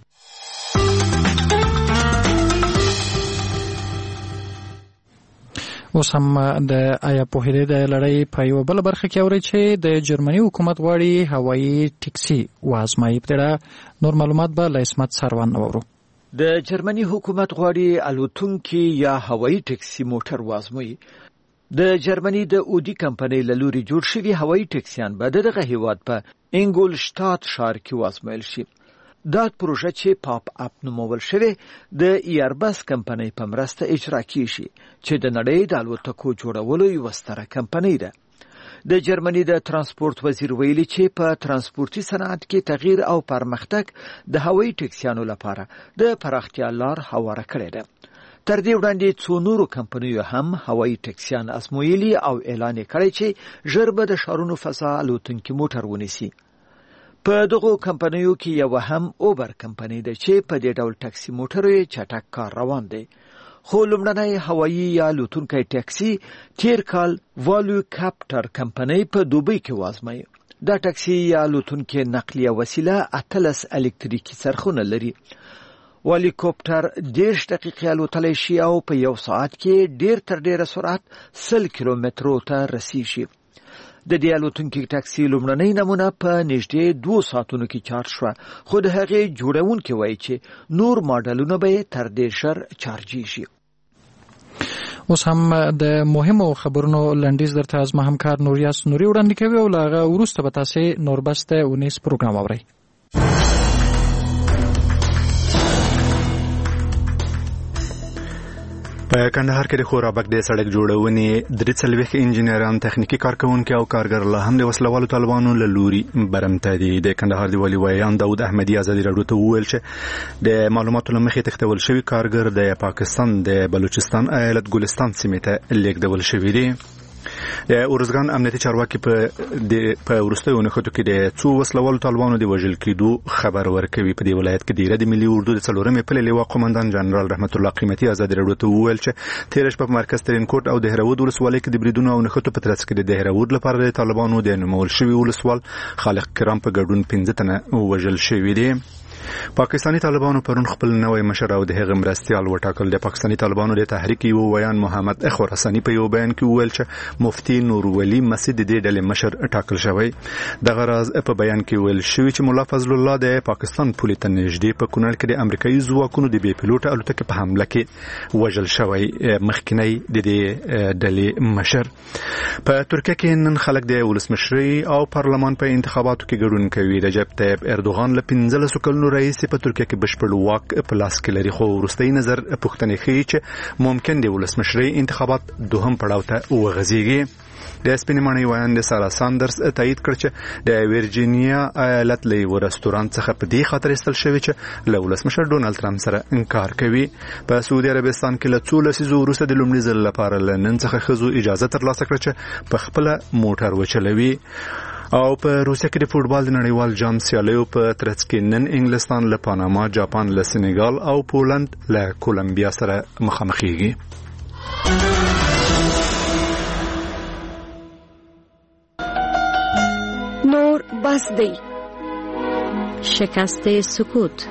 Speaker 2: اوس هم د آیا پوهېدې د لړۍ په یوه بله برخه کې اورئ چې د جرمني حکومت غواړي هوایي ټکسي وازمایي. په دې نور معلومات به له عصمت سروان نه واورو.
Speaker 17: د جرمني حکومت غواړي الوتونکي یا هوایي ټکسي موټر وازموي. د جرمني د اودي کمپنۍ له لوري جوړ شوي هوایي ټکسیان به د دغه هیواد په انګولشتات ښار کې وازمویل شي. دا پروژه چې پاپ اپ نومول شوی د ایربس کمپنۍ په مرسته اجرا کیږي چې د نړۍ د الوتکو جوړولو یوه ستره کمپنۍ ده. د جرمني د ترانسپورت وزیر ویلي چې په ترانسپورتي صنعت کې تغییر او پرمختګ د هوایي ټکسیانو لپاره د پراختیا لار هواره کړې ده. تر دې وړاندې څو نورو کمپنیو هم هوایي ټکسیان ازمویلي او اعلان کړی چې ژر به د ښارونو فضا الوتونکي موټر ونیسي. په دغو کمپنیو کې یو هم اوبر کمپنی ده چې په دې ډول ټکسي موټرو یې چټک کار روان دی. خو لومړنی هوایي یا الوتونکی ټکسي تیر کال والو کاپټر کمپنی په دوبۍ کې وازمایي. دا ټکسي یا الوتونکی نقلیه وسیله 18 الکتریکي څرخونه لري. والیکوپټر 10 دقیقې الوتلی شي او په یو ساعت کې ډیر تر ډیره سرعت 100 کیلومترو ته رسیږي. د دې الوتونکي ټکسي لومړنۍ نمونه په نږدې 2 ساعتونو کې چارج شوه، خو د هغې جوړونکي وایي چې نور ماډلونه به یې تر ډېر ژر چارجیږي.
Speaker 2: اوس هم د مهمو خبرونو لنډیز درته از ما همکار نوریاس نوري وړاندې کوي او له هغه وروسته به تاسې نوربست اونیس پروګرام اورئ.
Speaker 3: په کندهار کې د خورابک د سړک جوړونې 43 انجینران تخنیکی کارکونکي او کارګر لا هم د وسلوالو طالبانو له لوري برمته دي. د کندهار د والي ویان داود احمدي ازادي راډیو ته وویل چې د معلوماتو له مخې تښتول شوی کارګر د پاکستان د بلوچستان ایالت ګلستان سیمې ته لیږدول شوی دی. د اورزګان امنیتي چارواکي په وروستیو نښتو کې د څو وسلوالو طالبانو د وژل کېدو خبر ورکوي. په دې ولایت کې د ملي اردو د 4مې پلې لواء قومندان جنرال رحمت الله قیمتي ازادي راډیو ته وویل چې تیر شپه په مرکز ترینکوټ او دهراود ولسوالۍ کې د بریدونو او نښتو په ترڅ کې د دهراود لپاره د طالبانو د نومول شوي ولسوال خالق کرام په ګډون 15 تنه وژل شوي دي. پاکستانی طالبانو پرون خپل نوی مشر او د هغه مرستیال وټاکل. د پاکستانی طالبانو د تحریک یو ویان محمد خراسانی په یو بیان کې وویل چې مفتی نور ولی مسجد د ډلې مشر ټاکل شوی. دغه راز په بیان کې ویل شوی چې مولا فضل الله د پاکستان پولې ته نږدې په کونړ کې د امریکایي ځواکونو د بې پیلوټه الوتکې په حمله کې وژل شوی. مخکینی د دې ډلې مشر. په ترکیه کې نن خلک د ولسمشري او پارلمان په انتخاباتو کې ګډون کوي. رجب طیب اردوغان له 15 کلونو رئیس په ترکیه کې بشپړ واک په لاس کې لري، خو وروستۍ نظر پوښتنې ښیي چې ممکن د ولسمشرۍ انتخابات دوهم پړاو ته وغځېږي. د سپینې ماڼۍ ویان د سارا ساندرز تایید کړ چې د ویرجینیا ایالت له یو رستورانت څخه په دې خاطر ایستل شوی چې له ولسمشر ډونالد ټرمپ سره انکار کوي. په سعودي عربستان کې له څو لسیزو وروسته د لومړي ځل لپاره له نن څخه ښځو اجازه ترلاسه کړه چې په خپله موټر وچلوي. او په روسیه کې د فوټبال د نړیوال جام سیالیو په ترڅ کې نن انګلستان له پاناما، جاپان له سینیګال او پولند له کولمبیا سره مخامخېږي.
Speaker 18: نور بس دی شکست سکوت.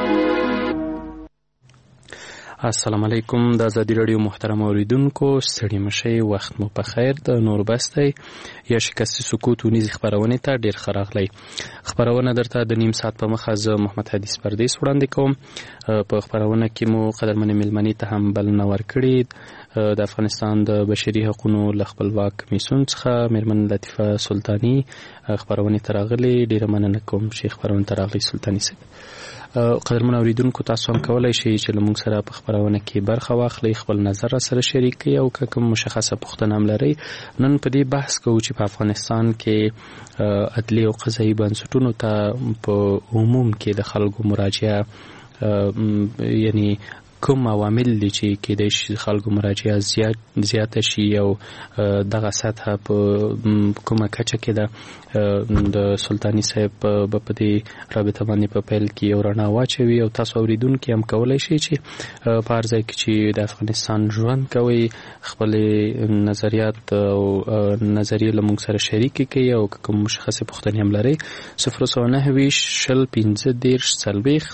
Speaker 9: السلام علیکم. د ازادي راډیو محترم اوریدونکو، ستړي مشئ، وخت مو په خیر. د نور بستی یا شکست سکوت ونیزي خبرونه ته ډیر خراغلی. خبرونه درته د نیم ساعت په مخه زه محمد حدیث پردیس وړاندې کوم. په خبرونه کې مو قدرمن ملمنې ته هم بلنه ورکړې. د افغانستان د بشري حقوقو له خپلواک کمیسیون څخه میرمن لطیفه سلطانی خبرونه ته راغلي. ډیره مننه کوم چې خبرونه ته راغلي سلطانی صاحب. قدرمن اوریدونکو، تاسو هم کولای شئ چې له موږ سره په خبرونه کې برخه واخلئ، خپل نظر سره شریک کړئ او که کوم مشخصه پوښتنه هم لرئ. نن په دې بحث کوو چې په افغانستان کې عدلي او قضایي بنسټونو ته په عموم کې د خلکو مراجعه یعنی کوم عوامل دي چې کېدای شي خلکو مراجعه زیاته شي او دغه سطح په کومه کچه کې ده. د سلطانی صاحب په دې رابطه باندې په پیل کې یو رڼا واچوي او تاسو اوریدونکي هم کولای شئ چې په هر ځای کې چې د افغانستان ژوند کوئ خپل نظریات او نظریې له موږ سره شریک کړئ او کوم مشخصه پوښتنې هم لرئ. 029 شل 15 10 40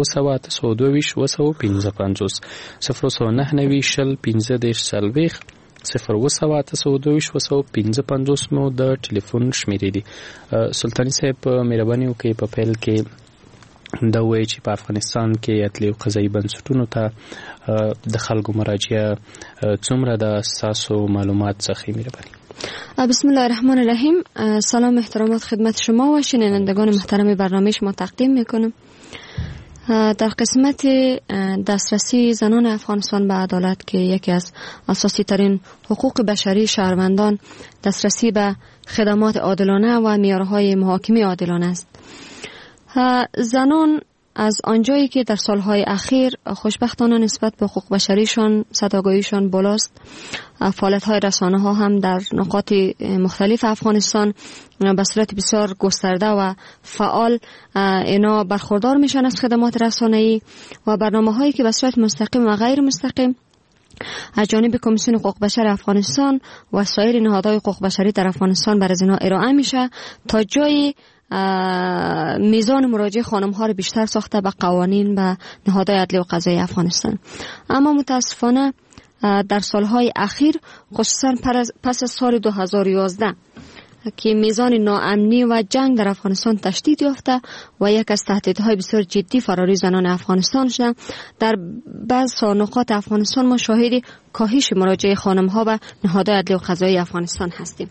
Speaker 9: 028 099 شل 15 10 40 028 مو د ټلیفون شمیرې دي. سلطانی صاحب مهرباني وکړئ په پیل کې دا وایي چې په افغانستان کې عدلي او قضایي بنسټونو ته د خلکو مراجعه څومره د اساسو معلومات څخه مهرباني.
Speaker 18: بسم الله الرحمن الرحیم. سلام احترامات خدمت شما و شنوندگان محترم برنامه شما تقدیم میکنم. در قسمت دسترسی زنان افغانستان به عدالت که یکی از اساسی ترین حقوق بشری شهروندان دسترسی به خدمات عادلانه و معیارهای محاکمه عادلانه است. زنان از آنجایی که در سالهای اخیر خوشبختانه نسبت به حقوق بشریشان صداگاهیشان بالاست، فعالیت‌های رسانه‌ها هم در نقاط مختلف افغانستان به صورت بسیار گسترده و فعال اینا برخوردار میشن از خدمات رسانه‌ای و برنامه‌هایی که به صورت مستقیم و غیر مستقیم از جانب کمیسیون حقوق بشر افغانستان و سایر نهادهای حقوق بشری در افغانستان برای اینا ارائه میشه تا جای میزان مراجعه خانم‌ها رو بیشتر ساخته به قوانین و نهادهای عدلی و قضایی افغانستان. اما متاسفانه در سالهای اخیر خصوصا پس از سال 2011 که میزان ناامنی و جنگ در افغانستان تشدید یافته و یک از تهدیدهای بسیار جدی فراری زنان افغانستان شده، در بعضی نقاط افغانستان ما شاهد کاهش مراجعه خانم‌ها به نهادهای عدلی و قضایی افغانستان هستیم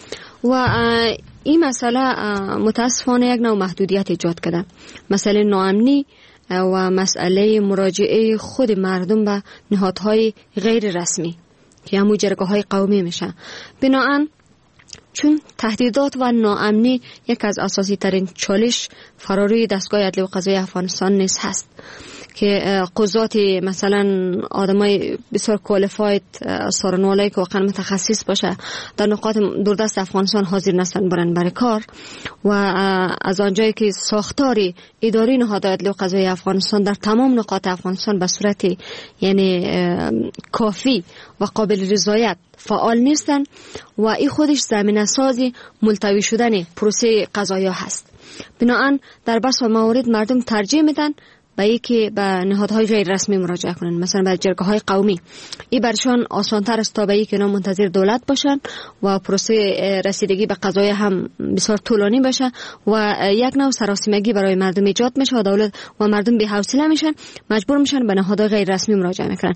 Speaker 18: و این مسئله متاسفانه یک نوع محدودیت ایجاد کرده. مسئله ناامنی و مسئله مراجعه خود مردم به نهادهای غیر رسمی که همون جرگه‌های قومی میشه. بنابراین چون تهدیدات و ناامنی یک از اساسی ترین چالش فراری دستگاه عدلی و قضایی افغانستان نیز هست که قضات مثلا آدمای بسیار کوالیفاید سارنوالایی که واقعا متخصص باشه در نقاط دوردست افغانستان حاضر نستن برن برای کار و از آنجایی که ساختار اداری نهادهای عدلی و قضایی افغانستان در تمام نقاط افغانستان به صورت یعنی کافی و قابل رضایت فعال نیستن و این خودش زمینه سازی ملتوی شدن پروسه قضایی هست. بنابراین در بسیار موارد مردم ترجیح میدن به یکی به نهادهای غیر رسمی مراجعه کنن، مثلا به جرگه‌های قومی. این برشان آسان‌تر است تا به یکی اینا منتظر دولت باشن و پروسه رسیدگی به قضایی هم بسیار طولانی باشه و یک نوع سراسیمگی برای مردم ایجاد میشه و دولت و مردم بی‌حوصله میشن، مجبور میشن به نهادهای غیر رسمی مراجعه میکنن.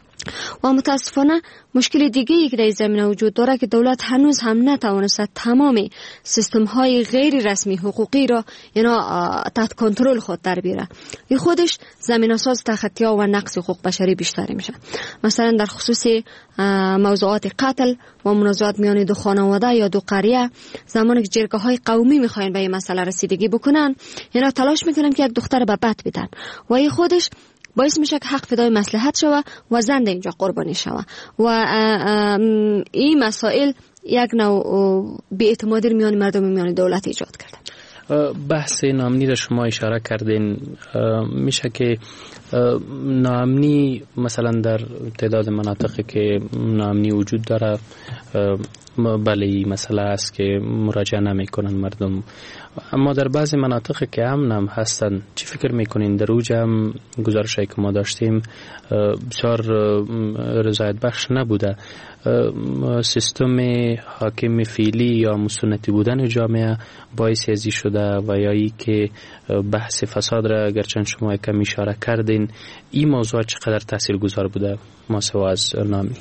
Speaker 18: و متاسفانه مشکل دیگه‌ای که در زمینه وجود داره که دولت هنوز هم نتوانسته تمام سیستم‌های غیر رسمی حقوقی را اینا تحت کنترل خود در بیاره. این خودش زمینه‌ساز تخطی‌ها و نقض حقوق بشری بیشتر میشه. مثلا در خصوص موضوعات قتل و منازعات میان دو خانواده یا دو قریه، زمانی که جرگه‌های قومی می‌خواین به این مسئله رسیدگی بکنن، اینا تلاش میکنن که یک دختر به بد بدن و این خودش باعث میشه که حق فدای مصلحت شوه و زن اینجا قربانی شوه و این مسائل یک نوع بی‌اعتمادی میان مردم میان دولت ایجاد کرده.
Speaker 19: بحث ناامنی را شما اشاره کردین، میشه که ناامنی مثلا در تعداد مناطقی که ناامنی وجود داره بله این مسئله است که مراجعه نمیکنن مردم، اما در بعضی مناطق که امن هم هستن چی فکر میکنین؟ در اوج هم گزارشی که ما داشتیم بسیار رضایت بخش نبوده. سیستم حاکم فعلی یا مسنتی بودن جامعه باعث ازی شده و یا ای که بحث فساد را اگرچند شما کم اشاره کردین، این موضوع چقدر تاثیرگذار بوده ماسوا از ناامنی؟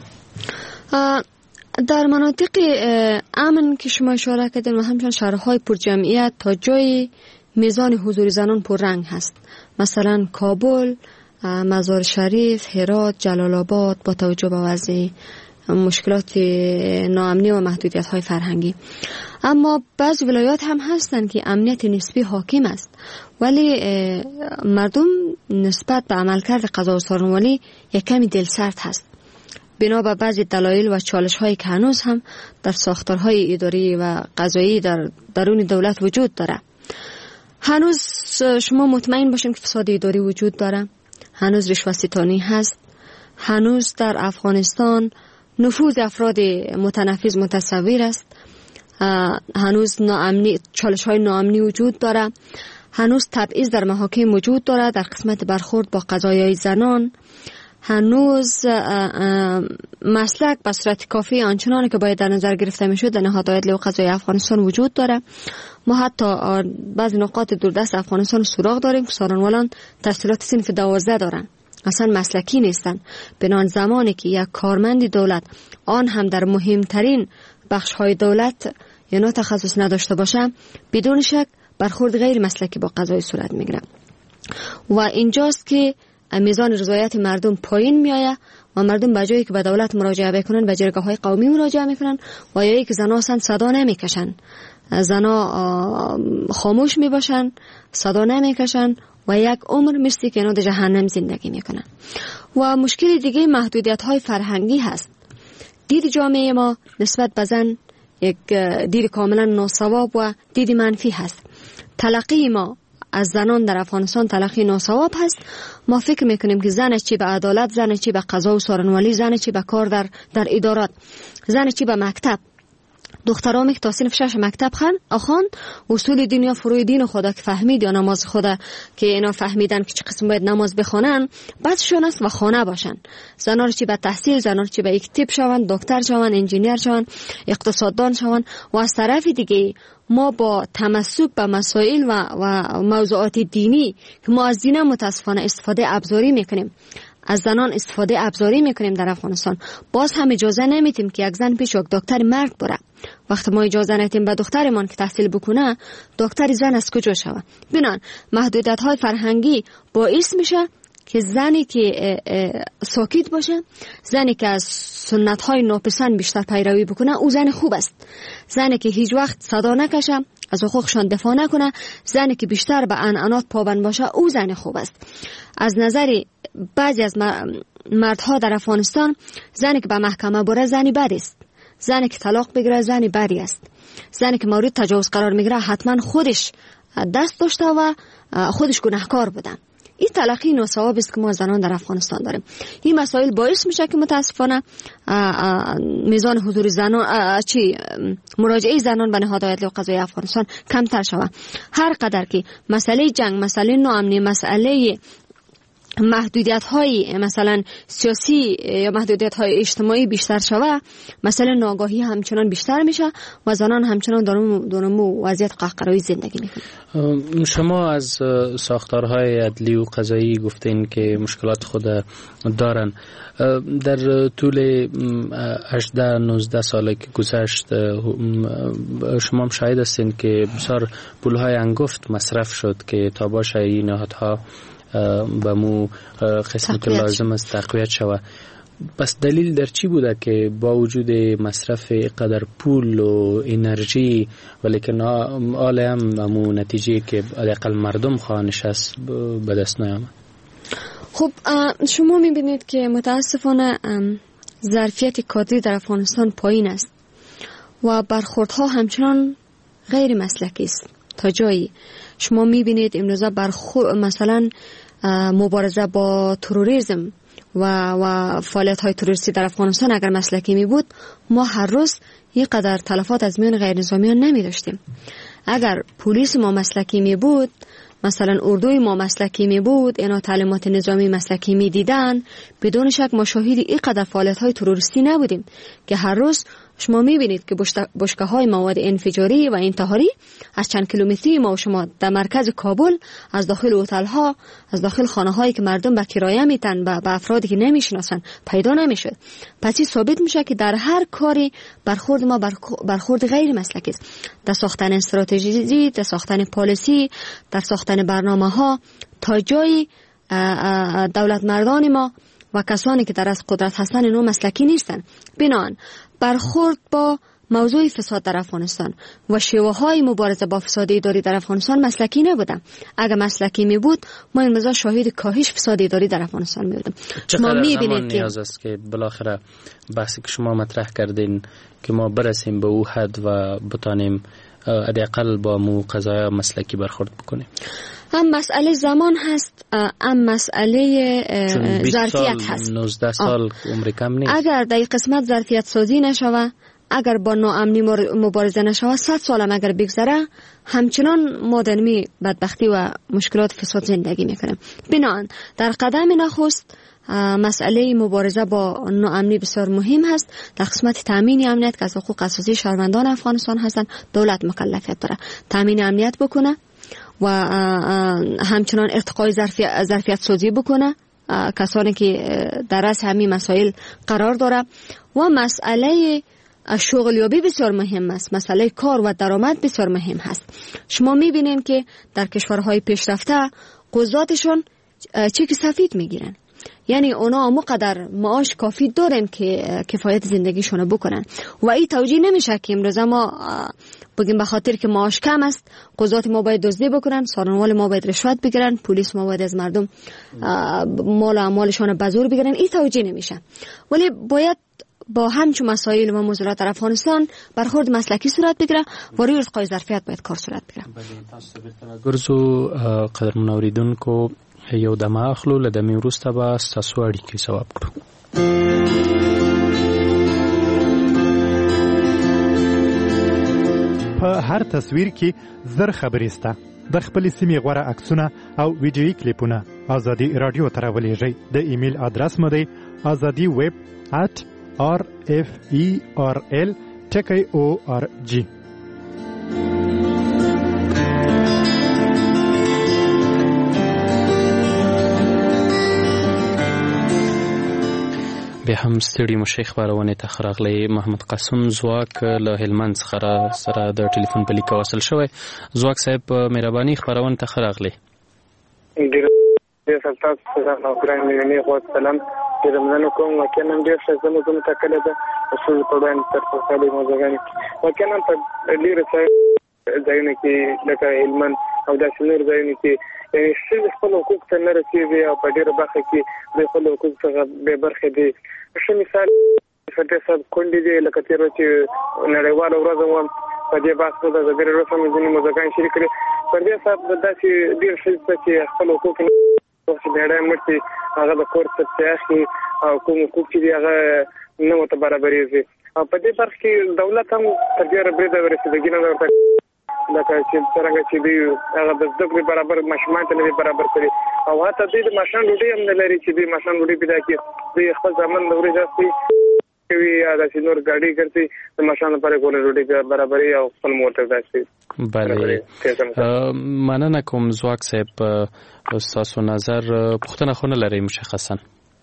Speaker 18: در مناطق امن که شما اشاره کردین و همچنین شهرهای پر جمعیت تا جای میزان حضور زنان پر رنگ هست، مثلا کابل، مزار شریف، هرات، جلال آباد، با توجه به وضع مشکلات ناامنی و محدودیت های فرهنگی. اما بعض ولایات هم هستن که امنیت نسبی حاکم است ولی مردم نسبت به عملکرد قضا و سارنوالی یک کمی دلسرد هست بنا به بعضی دلایل و چالش هایی که هنوز هم در ساختارهای اداری و قضایی در درون دولت وجود داره. هنوز شما مطمئن باشین که فساد اداری وجود داره، هنوز رشوه ستانی هست، هنوز در افغانستان نفوذ افراد متنفذ متصور است، هنوز ناامنی، چالش های ناامنی وجود داره، هنوز تبعیض در محاکم وجود داره در قسمت برخورد با قضایای زنان، هنوز مسلک به صورت کافی آنچنانی که باید در نظر گرفته میشد در نهادهای عدلی و قضایی افغانستان وجود داره. ما حتی بعضی نقاط دوردست افغانستان سراغ داریم که سارنوالان تحصیلات صنف 12 دارن، اصلا مسلکی نیستن. بنان زمانی که یک کارمند دولت آن هم در مهمترین بخش های دولت یعنی تخصص نداشته باشه، بدون شک برخورد غیر مسلکی با قضایی صورت میگیره. و اینجاست که میزان رضایت مردم پایین میآید و مردم به جایی که به دولت مراجعه بکنن به جرگه‌های قومی مراجعه میکنن و یا که زنا اصلا صدا نمیکشن، زنا خاموش میباشن، صدا نمیکشن و یک عمر مثل که اینا در جهنم زندگی میکنن. و مشکل دیگه محدودیت‌های فرهنگی هست. دید جامعه ما نسبت به زن یک دید کاملا ناسواب و دید منفی هست. تلقی ما از زنان در افغانستان تلقی ناسواب هست. ما فکر میکنیم که زن چی به عدالت، زن چی به قضا و سارنوالی، زن چی به کار در ادارات، زن چی به مکتب. دخترامی که تا صنف 6 مکتب خواند اصول دین یا فروع دین خدا که فهمید یا نماز خدا که اینا فهمیدن که چه قسم باید نماز بخونن، بسشون است و خانه باشن. زنان چی به تحصیل، زنان چی به اکتیب شوند، دکتر شوند، انجینیر شوند، اقتصاددان شوند. و از طرف دیگه ما با تمسک به مسائل و موضوعات دینی که ما از دین متاسفانه استفاده ابزاری میکنیم، از زنان استفاده ابزاری میکنیم در افغانستان، باز هم اجازه نمیتیم که یک زن پیش یک دکتر مرد بره. وقتی ما اجازه ندیم به دخترمان که تحصیل بکنه، دکتر زن از کجا شود؟ بنان محدودیت های فرهنگی باعث میشه که زنی که ساکت باشه، زنی که از سنت های ناپسند بیشتر پیروی بکنه، او زن خوب است. زنی که هیچ وقت صدا نکشه، از حقوقشان دفاع نکنه، زنی که بیشتر به عنعنات پابند باشه، او زن خوب است. از نظر بعضی از مردها در افغانستان، زنی که به محکمه بره زنی بد است، زنی که طلاق بگیره زنی بدی است، زنی که مورد تجاوز قرار میگیره حتما خودش دست داشته و خودش گناهکار بوده. این تلقی ناسواب است که ما زنان در افغانستان داریم. این مسائل باعث میشه که متاسفانه میزان حضور زنان مراجعه زنان به نهادهای عدلی و قضایی افغانستان کمتر شود. هر قدر که مسئله جنگ، مسئله ناامنی، مسئله محدودیت های مثلا سیاسی یا محدودیت های اجتماعی بیشتر شود، مسئله ناآگاهی همچنان بیشتر میشه و زنان همچنان دارن وضعیت قهقرایی زندگی میکنن.
Speaker 19: شما از ساختارهای عدلی و قضایی گفتین که مشکلات خود دارن. در طول 18-19 ساله که گذشت شما هم شاهد هستین که بسیار پولهای انگفت مصرف شد که تا باشه این نهادها به مو قسمت لازم است تقویت شود. بس دلیل در چی بوده که با وجود مصرف قدر پول و انرژی ولیکن آل هم نتیجه که حداقل مردم خواهانش است به دست نیامد؟
Speaker 18: خب شما میبینید که متاسفانه ظرفیت کادری در افغانستان پایین است و برخوردها همچنان غیر مسلکی است. تا جایی شما میبینید امروزه مثلا مبارزه با تروریسم و فعالیت های تروریستی در افغانستان اگر مسلکی می بود، ما هر روز یک قدر تلفات از میان غیر نظامیان نمی داشتیم. اگر پلیس ما مسلکی می بود، مثلا اردوی ما مسلکی می بود، اینا تعلیمات نظامی مسلکی می دیدن، بدون شک ما شاهد این قدر فعالیت های تروریستی نبودیم که هر روز شما میبینید که بشکه‌های مواد انفجاری و انتحاری از چند کیلومتری ما و شما در مرکز کابل از داخل هتل‌ها، از داخل خانه‌هایی که مردم به کرایه میتن به افرادی که نمیشناسن پیدا نمیشد. پس این ثابت میشه که در هر کاری برخورد ما برخورد غیر مسلکی است. در ساختن استراتژی، در ساختن پالیسی، در ساختن برنامه‌ها، تا جایی دولت مردان ما و کسانی که در از قدرت هستن اینو مسلکی نیستن. بنان برخورد با موضوع فساد در افغانستان و شیوه های مبارزه با فساد اداری در افغانستان مسلکی نبودن. اگر مسلکی می بود ما امروز شاهد کاهش فساد اداری در افغانستان می بودیم.
Speaker 19: چقدر زمان نیاز است که بالاخره بحثی که شما مطرح کردین که ما برسیم به او حد و بتانیم حداقل با مو قضایا مسلکی برخورد بکنیم؟
Speaker 18: هم مسئله زمان هست، هم مسئله ظرفیت هست.
Speaker 19: 19 سال عمر کم نیست.
Speaker 18: اگر در قسمت ظرفیت سازی نشوه، اگر با ناامنی مبارزه نشوه، 100 سال هم اگر بگذره همچنان ما در می بدبختی و مشکلات فساد زندگی میکنیم. بنابراین در قدم نخست مسئله مبارزه با ناامنی بسیار مهم هست. در قسمت تامین امنیت که از حقوق اساسی شهروندان افغانستان هستند، دولت مکلفیت داره تامین امنیت بکنه و همچنان ارتقای ظرفیت سازی بکنه کسانی که در رأس همین مسائل قرار داره و مسئله شغلیابی بسیار مهم است. مسئله کار و درآمد بسیار مهم هست. شما میبینید که در کشورهای پیشرفته قضاتشون چک سفید میگیرن. یعنی اونا مقدر معاش کافی دارن که کفایت زندگیشون بکنن و این توجیه نمیشه که امروز ما بگیم به خاطر که معاش کم است قضات ما باید دزدی بکنن، سارنوال ما باید رشوت بگیرن، پلیس ما باید از مردم مال و اموالشون به زور بگیرن. این توجیه نمیشه، ولی باید با همچون مسائل و موضوعات در افغانستان برخورد مسلکی صورت بگیره و روی ارتقای ظرفیت باید کار صورت بگیره.
Speaker 19: ګرځو قدرمن اوریدونکو یو دمه اخلو، له دمې وروسته به ستاسو اړیکې ځواب کړو.
Speaker 20: په هر تصویر کې زر خبرې سته. د خپلې سیمې غوره عکسونه او ویډیویي کلیپونه ازادي رادیو ته راولېږئ. د ایمیل ادرس مو دی azadiweb@rferl.org.
Speaker 19: بیا هم ستړي مشي خبرونه ته خراغلی محمد قاسم زواک له هلمند څخه سره د ټلیفون په لیک وصل شوی. زواک صاحب مهرباني خبرونه ته خراغلی.
Speaker 21: ډیر سلطات سلام ګران مینه خو سلام د رمضان کوم وکنه ډیر څه زموږ ته کله ده اصول په باندې تر څو موږ وکنه په ډیر څه ځایونه کې لکه هلمند او د شنور ځایونه کې یعنی څه خپل حقوق ته نه رسیږي او په ډیره برخه کې د خپل حقوق څخه به برخه دي. ښه مثال فتح صاحب کونډې دي لکه تیر چې نړیواله ورځ و په دې باسه د زګر رسم ځینې موږکان شریک کړي پر دې صاحب داسې ډیر څه چې خپل حقوق نه چې ډېر مټي هغه د کور څخه اخلي او کوم حقوق چې هغه نه مت برابرېږي او په دې برخه کې دولت هم تر ډیره برید ورسېدګي نه ورته لکه چې څنګه چې دی هغه د زده برابر ماشومان ته نه برابر کړي او حتی د ماشومان ډوډۍ هم نه لري چې د ماشومان ډوډۍ پیدا کړي د خپل ځامن د ورځې ځي کوي دا چې نور ګاډي ګرځي د ماشومان لپاره ګول ډوډۍ برابرۍ او خپل موټر داسي.
Speaker 19: بله مننه کوم زواک صاحب. تاسو نظر پوښتنه خو نه لرئ مشخصا؟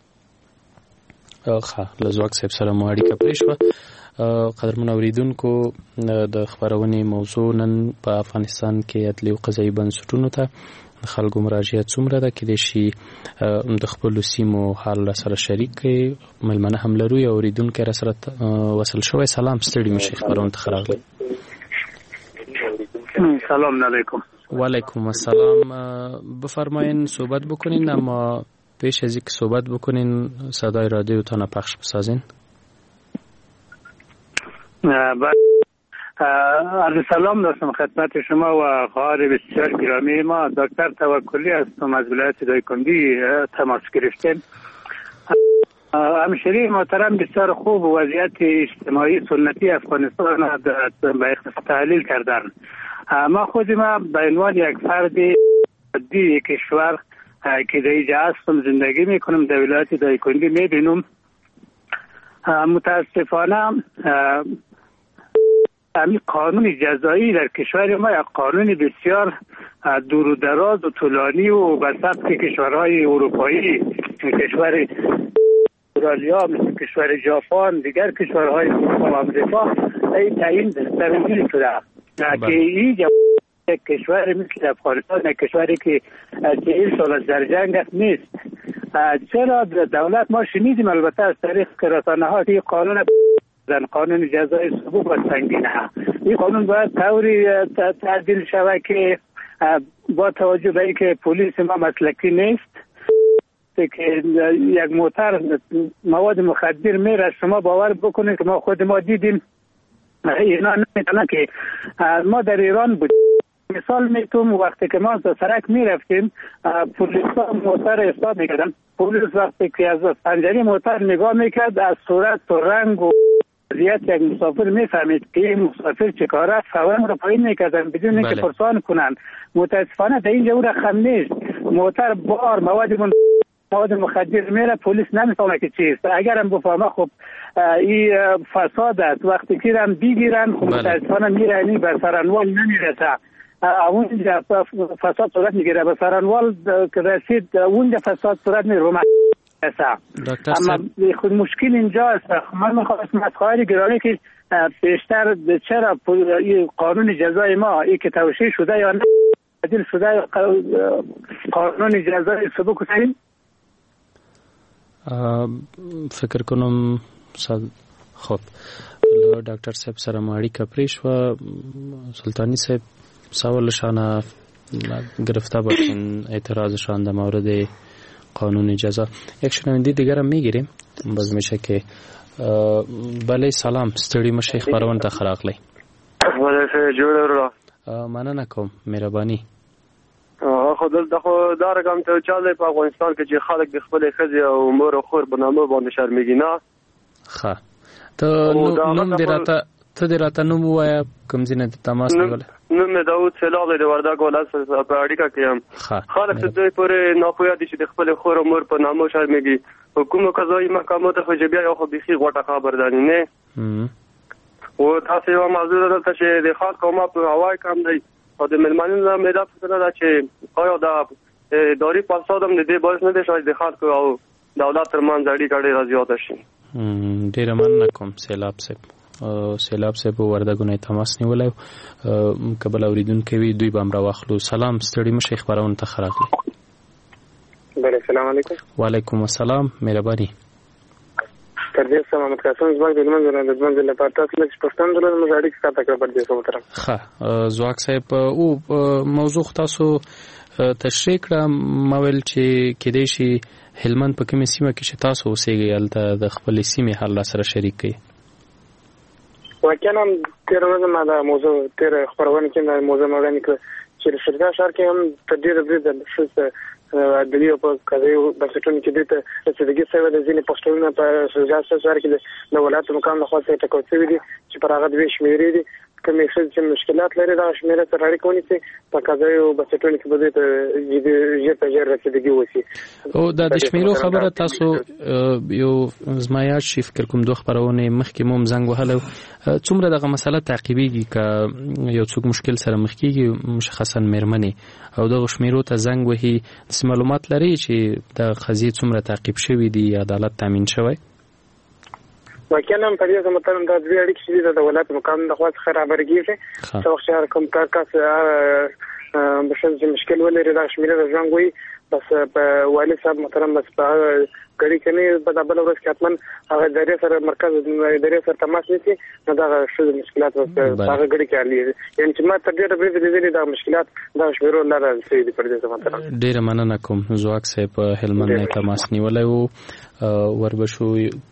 Speaker 19: ښه له زواک صاحب سره مو اړیکه پرې شوه. قدرمن اوریدونکو د خبرونې موضوع نن په افغانستان کې عدلي او قضایي بنسټونو ته خلکو مراجعه څومره ده کېدای شي د خپلو سیمو حال سره شریک کړي. مېلمانه هم لرو. یو اوریدونکی را سره وصل شوی. سلام ستړي مشي خبرونه ته راغلی.
Speaker 22: سلام علیکم.
Speaker 19: و علیکم السلام. بفرمایین صحبت بکنین، اما پیش از اینکه صحبت بکنین صدای رادیو تا پخش بسازین.
Speaker 22: عرض سلام داشتم خدمت شما و خواهر بسیار گرامی ما دکتر توکلی هستم از ولایت دایکندی تماس گرفتیم. همشهری محترم بسیار خوب وضعیت اجتماعی سنتی افغانستان به اختصار تحلیل کردن. ما خود به عنوان یک فرد عادی کشور که در اینجا هستم زندگی میکنم در ولایت دایکندی میبینم متاسفانه همین قانون جزایی در کشور ما یک قانون بسیار دور و دراز و طولانی و به سبک کشورهای اروپایی، کشور استرالیا، مثل کشور ژاپن، دیگر کشورهای اروپا و آمریکا این تعیین سرنگی شده که این یک کشور مثل افغانستان، یک کشوری که 40 سال در جنگ است نیست. چرا دولت ما شنیدیم البته از طریق رسانه‌ها که قانون جزای سبوک و سنگینه این قانون باید طوری تعدیل شود که با توجه به اینکه پلیس ما مسلکی نیست که یک موتر مواد مخدر میره، شما باور بکنید که ما خود ما دیدیم اینا نمیتونه که ما در ایران بود. مثال میتونم وقتی که ما سرک میرفتیم پلیس ها موتر استاد میکردن، پلیس وقتی که از پنجره موتر نگاه میکرد از صورت و رنگ و وضعیت یک مسافر میفهمید که این مسافر چه کاره فورا رو پایین میکردن بدون اینکه پرسان کنن. متاسفانه در اینجا او رقم نیست. موتر بار مواد مخدر میره، پلیس نمیفهمه که چیست. اگر هم بفهمه خب این فساد است. وقتی که هم بگیرن خب متاسفانه میره اینی به سرانوال نمیرسه. اونجا فساد صورت میگیره به سرانوال که رسید اونجا فساد صورت میره. اما خود مشکل اینجا است. من میخواستم از خواهر گرامی که بیشتر چرا قانون جزای ما این که توشیح شده یا نه تعدیل شده قانون اجازه سبک حسین
Speaker 19: فکر کنم خب ډاکټر صاحب سره ماړی کپریش و سلطانی صاحب سوال شانه گرفتار باشین اعتراض شان در مورد قانون اجازه. یک شنونده دیگر هم میگیریم باز میشه که بله سلام ستړي مشه خبرونه ته خراغلی
Speaker 1: ولې جوړ را
Speaker 19: مننه کوم مهرباني
Speaker 1: خو دلته خو دا رقم ته چاله په افغانستان کې چې خلک د خپل خزي او مور او خور په نامه باندې شرمېږي نه
Speaker 19: ښه ته نوم دې راته نوم ووایه کوم ځای نه تماس نیول
Speaker 1: نوم مې داود سیلاب دی د وردګ ولایت سره په اړیکه کې یم خلک ته دوی پورې ناپوهه دي چې د خپل خور او مور په نامه شرمېږي حکومت قضایي محکمو ته خو بیا یو خو بيخي غوټه خبرداري نه او تاسو یو موضوع دلته چې د خاص قومه په هوای کم دی او د ملمنونو مېدا څه نه چې آیا دا داری پاسادم د دې باعث نه دی چې د خاص او دولت ترمن ځړي کړي راځي شي
Speaker 19: ډیر مننه کوم سیلاب صاحب وردګونه تماس نیولای قبل اوریدونکو وی دوی بام را واخلو سلام ستړي مشه خبرونه ته خراغلی
Speaker 21: بله السلام علیکم
Speaker 19: وعلیکم السلام مهرباني
Speaker 21: تر دې سم محمد قاسم زواک د منځ له پاتاس لږ پښتون درنه مزاړي څخه تکړه پر دې سم تر
Speaker 19: ښه زواک صاحب او موضوع تاسو تشریح کړم مویل چې کېدې شي هلمند په کومه سیمه کې چې تاسو اوسېږئ هلته د خپل سیمې حل سره شریک کړئ
Speaker 21: واقعا تیر ورځ ما دا موضوع تیر خبرونه کې دا موضوع مړنی کړ چې شرکت شهر کې هم تدبیر د شوسه د دې په کډیو بسټون کې د رسیدګي سره د ځینې پښتون په شرکت شهر کې د ولایت مقام له خاصه ټکوڅوي دي چې پر هغه د ویش مېری دي کومې څه مشکلات لري دا شمیره سره اړیکه ونیسي په کډیو بسټون کې بده ته ژر رسیدګي وسی
Speaker 19: او د شمیرو خبره تاسو یو زمایا شي فکر کوم دوه خبرونه مخکې موم زنګ وهلو څومره دغه مسله تعقیبيږي ک یو څوک مشکل سره مخ کیږي مشخصا مېرمنې او دغه شمیرو ته زنګ وهي معلومات لري چې د قضیه څومره تعقیب شوی دی عدالت تامین شوی
Speaker 21: واقعا په دې سم ترم د دې اړیکې چې د ولایت مقام د خواص خرابرګي څه څو شهر کوم کار کاس بشن چې مشکل ولري دا شمیره د ژوندوي بس په والي صاحب محترم بس په کړي کني په دبل ورځ کې اتمن هغه درې سره مرکز درې سره تماس نشي نو دا شوه مشکلات هغه کړي کړي یعنی چې ما تر دې په دې دا مشکلات دا شمیرو لاره سي دي پر دې سم
Speaker 19: ډیر مننه کوم زواک صاحب هلمند نه تماس نیولای وو وربشو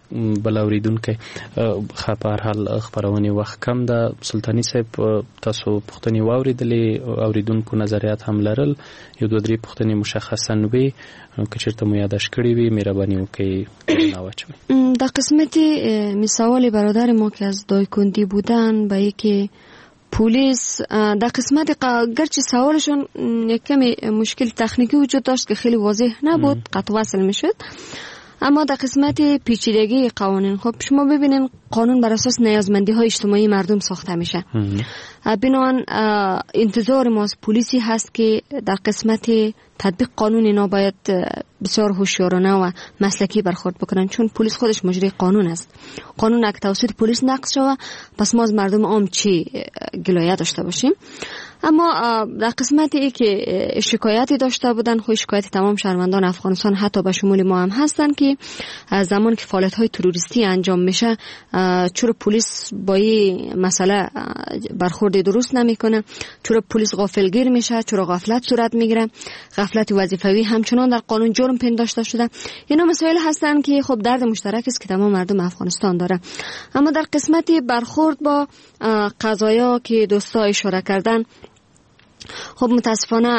Speaker 19: بلاوریدونکو خبر حال خبرونه وخت کم د سلطانی صاحب تاسو پښتني واوریدلې اوریدونکو نظریات هم لرل یو دوه درې پښتني مشخصا وي که چیرته مو یاداش کړی وي مهرباني وکړئ ناوچوي
Speaker 18: در قسمت مثال برادر ما که از دایکندی بودن با یکی پلیس در قسمت گرچه سوالشون یک کمی مشکل تکنیکی وجود داشت که خیلی واضح نبود قطع وصل میشد اما در قسمت پیچیدگی قوانین خب شما ببینین قانون بر اساس نیازمندی های اجتماعی مردم ساخته میشه بنابراین انتظار ما از پلیسی هست که در قسمت تطبیق قانون اینا باید بسیار هوشیارانه و مسلکی برخورد بکنن چون پلیس خودش مجری قانون است قانون اگه توسط پلیس نقض شود پس ما از مردم عام چی گلایه داشته باشیم اما در قسمت ای که شکایتی داشته بودن خود شکایت تمام شهروندان افغانستان حتی به شمول ما هم هستن که زمان که فعالیت های تروریستی انجام میشه چرا پلیس با این مسئله برخورد درست نمیکنه چرا پلیس غافلگیر میشه چرا غفلت صورت میگیره غفلت وظیفوی همچنان در قانون جرم پنداشته شده اینا مسائل هستن که خب درد مشترک است که تمام مردم افغانستان داره اما در قسمت برخورد با قضایا که دوستا اشاره کردن خب متاسفانه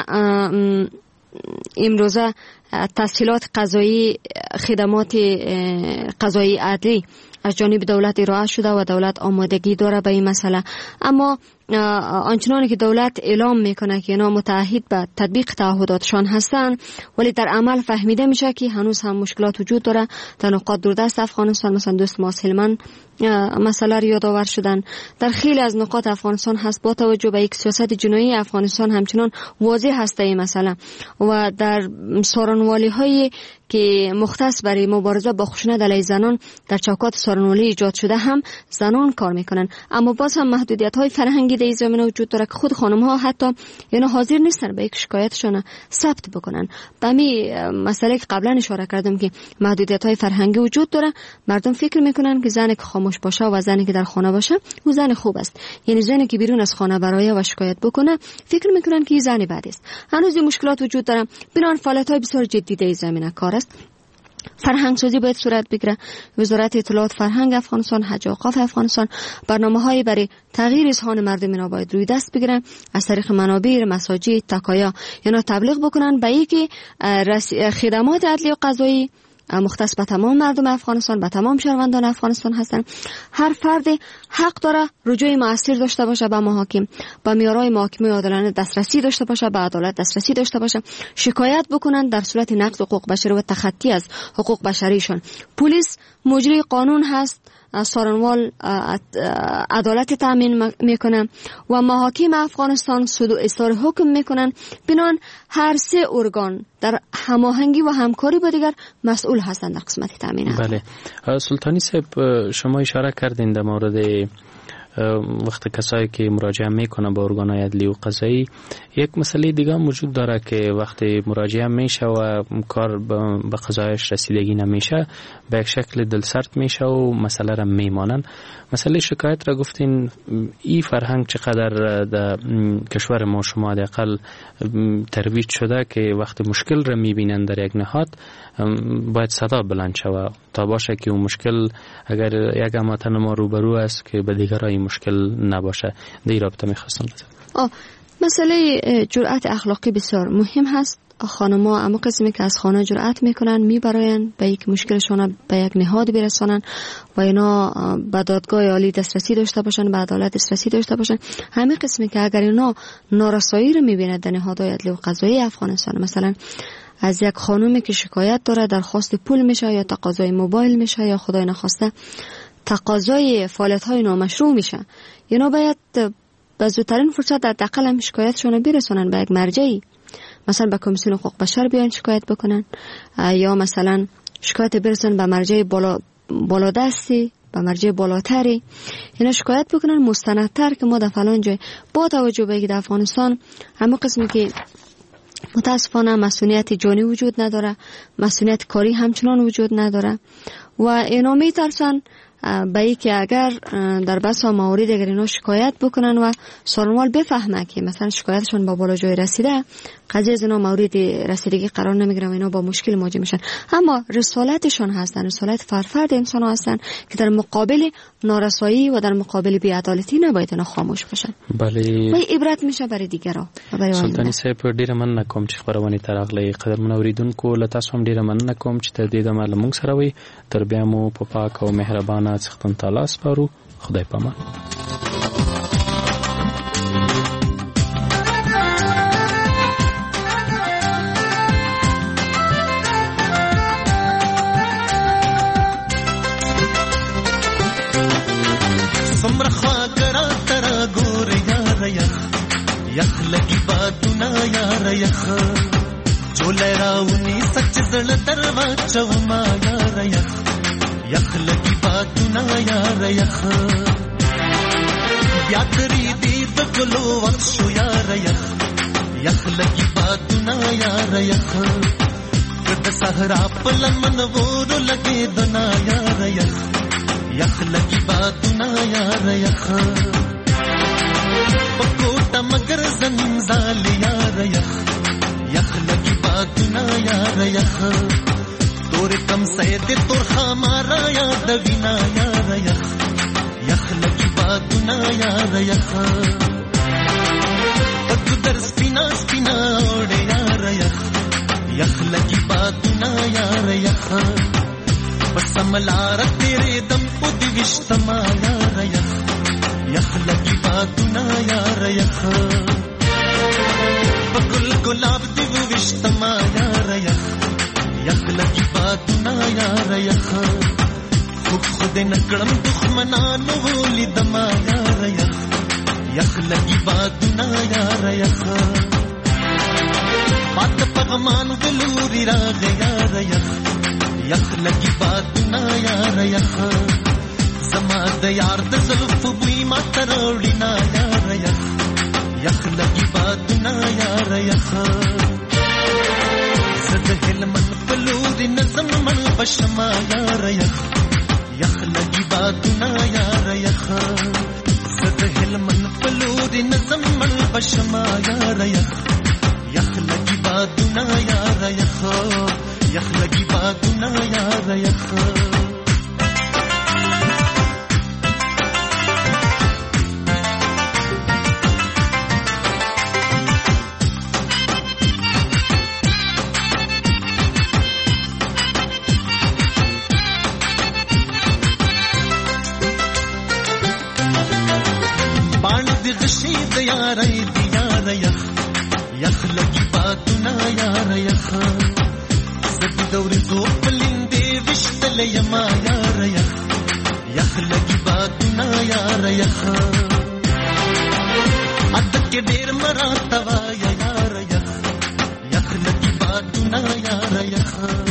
Speaker 18: امروزه تسهیلات قضایی خدمات قضایی عدلی از جانب دولت ارائه شده و دولت آمادگی داره به این مسئله اما آنچنانی که دولت اعلام میکنه که اینا متعهد به تطبیق تعهداتشان هستن ولی در عمل فهمیده میشه که هنوز هم مشکلات وجود داره در نقاط دوردست افغانستان مثلا دوست ما هلمند مسئله رو یادآور شدن در خیلی از نقاط افغانستان هست با توجه به یک سیاست جنایی افغانستان همچنان واضح هست این مسئله و در سارنوالی های که مختص برای مبارزه با خشونت علیه زنان در چوکات سارنوالی ایجاد شده هم زنان کار میکنن، اما باز هم محدودیت‌های فرهنگی در این زمینه وجود داره که خود خانم‌ها حتی یعنی حاضر نیستن به یک شکایتشون ثبت بکنن. به همین مسئله که قبلا اشاره کردم که محدودیت‌های فرهنگی وجود داره، مردم فکر میکنن که زنی که خاموش باشه و زنی که در خانه باشه او زن خوب است، یعنی زنی که بیرون از خانه برای و شکایت بکنه فکر میکنن که این زن بد است. هنوز این مشکلات وجود داره، بنابراین فعالیت‌های بسیار جدی در این زمینه کار است. فرهنگ سازی باید صورت بگیره. وزارت اطلاعات فرهنگ افغانستان، حج و اوقاف افغانستان برنامه‌های برای تغییر اذهان مردم اینا باید روی دست بگیرن، از طریق منابر، مساجد، تکایا اینا تبلیغ بکنن به اینکه خدمات عدلی و قضایی مختص به تمام مردم افغانستان، به تمام شهروندان افغانستان هستن. هر فرد حق داره رجوع مؤثر داشته باشه به محاکم، با معیارهای محاکمه عادلانه دسترسی داشته باشه، به عدالت دسترسی داشته باشه، شکایت بکنن در صورت نقض حقوق بشری و تخطی از حقوق بشریشون. پلیس مجری قانون هست، سارنوال عدالت تامین میکنه و محاکم افغانستان سود و اصدار حکم میکنن. بنان هر سه ارگان در هماهنگی و همکاری با دیگر مسئول هستند در قسمت تامین.
Speaker 19: بله سلطانی صاحب، شما اشاره کردین در مورد وقت کسایی که مراجعه میکنه به ارگان‌های عدلی و قضایی، یک مسئله دیگه موجود داره که وقتی مراجعه میشه و کار به قضایش رسیدگی نمیشه به یک شکل دلسرد میشه و مسئله را میمانن. مسئله شکایت را گفتین، این فرهنگ چقدر در کشور ما شما حداقل ترویج شده که وقتی مشکل را میبینن در یک نهاد باید صدا بلند شود تا باشه که اون مشکل اگر یک هموطن ما روبرو است که به دیگرای مشکل نباشه. در این رابطه میخواستم بزنم.
Speaker 18: مسئله جرأت اخلاقی بسیار مهم هست. خانم‌ها اما قسمی که از خانه جرأت میکنن میبراین به یک مشکلشون به یک نهاد برسانن و اینا به دادگاه عالی دسترسی داشته باشن، به عدالت دسترسی داشته باشن. همین قسمی که اگر اینا نارسایی رو میبینه در نهادهای عدلی و قضایی افغانستان، مثلا از یک خانومی که شکایت داره درخواست پول میشه یا تقاضای موبایل میشه یا خدای نخواسته تقاضای فعالیت‌های نامشروع میشه، اینا باید به زودترین فرصت حداقل هم شکایتشون برسونن به یک مرجعی، مثلا به کمیسیون حقوق بشر بیان شکایت بکنن یا مثلا شکایت برسونن به مرجع بالادستی، به مرجع بالاتری، اینا شکایت بکنن مستندتر که ما در فلان جای با توجه به اینکه در افغانستان همه قسمی که متاسفانه مسئولیت جانی وجود نداره، مسئولیت کاری همچنان وجود نداره و اینا میترسن به ای که اگر در بسا موارد اگر اینا شکایت بکنن و سارنوال بفهمه که مثلا شکایتشون با بالا جای رسیده، قضیه از اینا مورد رسیدگی قرار نمیگیره و اینا با مشکل مواجه میشن. اما رسالتشون هستن، رسالت فرد انسان هستن که در مقابل نارسایی و در مقابل بی‌عدالتی نباید اینا خاموش باشن.
Speaker 19: بله،
Speaker 18: و عبرت میشه برای دیگران.
Speaker 19: سلطانی صاحب ډیره مننه کوم چې خبرونه تراغلي قدرمن اوریدونکو له تاسو هم ډیره مننه کوم چې تر دې دمه له موږ سره وي. تر بیا مو په پاک او مهربانه څښتن تعالی سپارو. خدای پامان.
Speaker 4: سمر خواګرا تر ګور یار یخ لګي بادونه یار یخ چولې راونی سچ زړه دروا چوما یار یخ لګي بادونه یار یخ بیا تری دې د ګلو وخت شو یار یخ لګي بادونه یار یخ د صحرا په لمن ور لګي دنا یار یخ لګي بادونه یار یخ پکوټه مگر زنزال یار یخ لګي بادونه یار یخ تور کم سید تور خمارا یاد وینا یار یخ لګي بادونه یار یخ پک در سپینا سپینا اوړ یار یخ لګي بادونه یار یخ بسملار تیرے دم کو دیوشتما یار یخ لگی بادونه یار یخ بگل گلاب دیوشتما یار یخ لگی بادونه یار یخ خود نکړم دښمنانو ولې دما یار یخ لگی بادونه یار یخ بات پغمان گلوری راغ یار یخ یخ لگی باتنا یار یخ زما د یار د زلف بوی ما تروړی نا یار یخ یخ لگی باتنا یار یخ زد هلمن پلوری نظم من بشما یار یخ یخ لگی باتنا یار یخ زد هلمن پلوری نظم من بشما یار یخ یخ لگی باتنا یار یخ یخ لگی باتنا یار یخ غشید یار دیار یخ یخ لگی باتنا یار یخ زد دور زو پلندې وشتل یما یار یخ یخ لگی باتنا یار یخ ادک ډیر مراتوا یار یخ یخ لگی باتنا یار یخ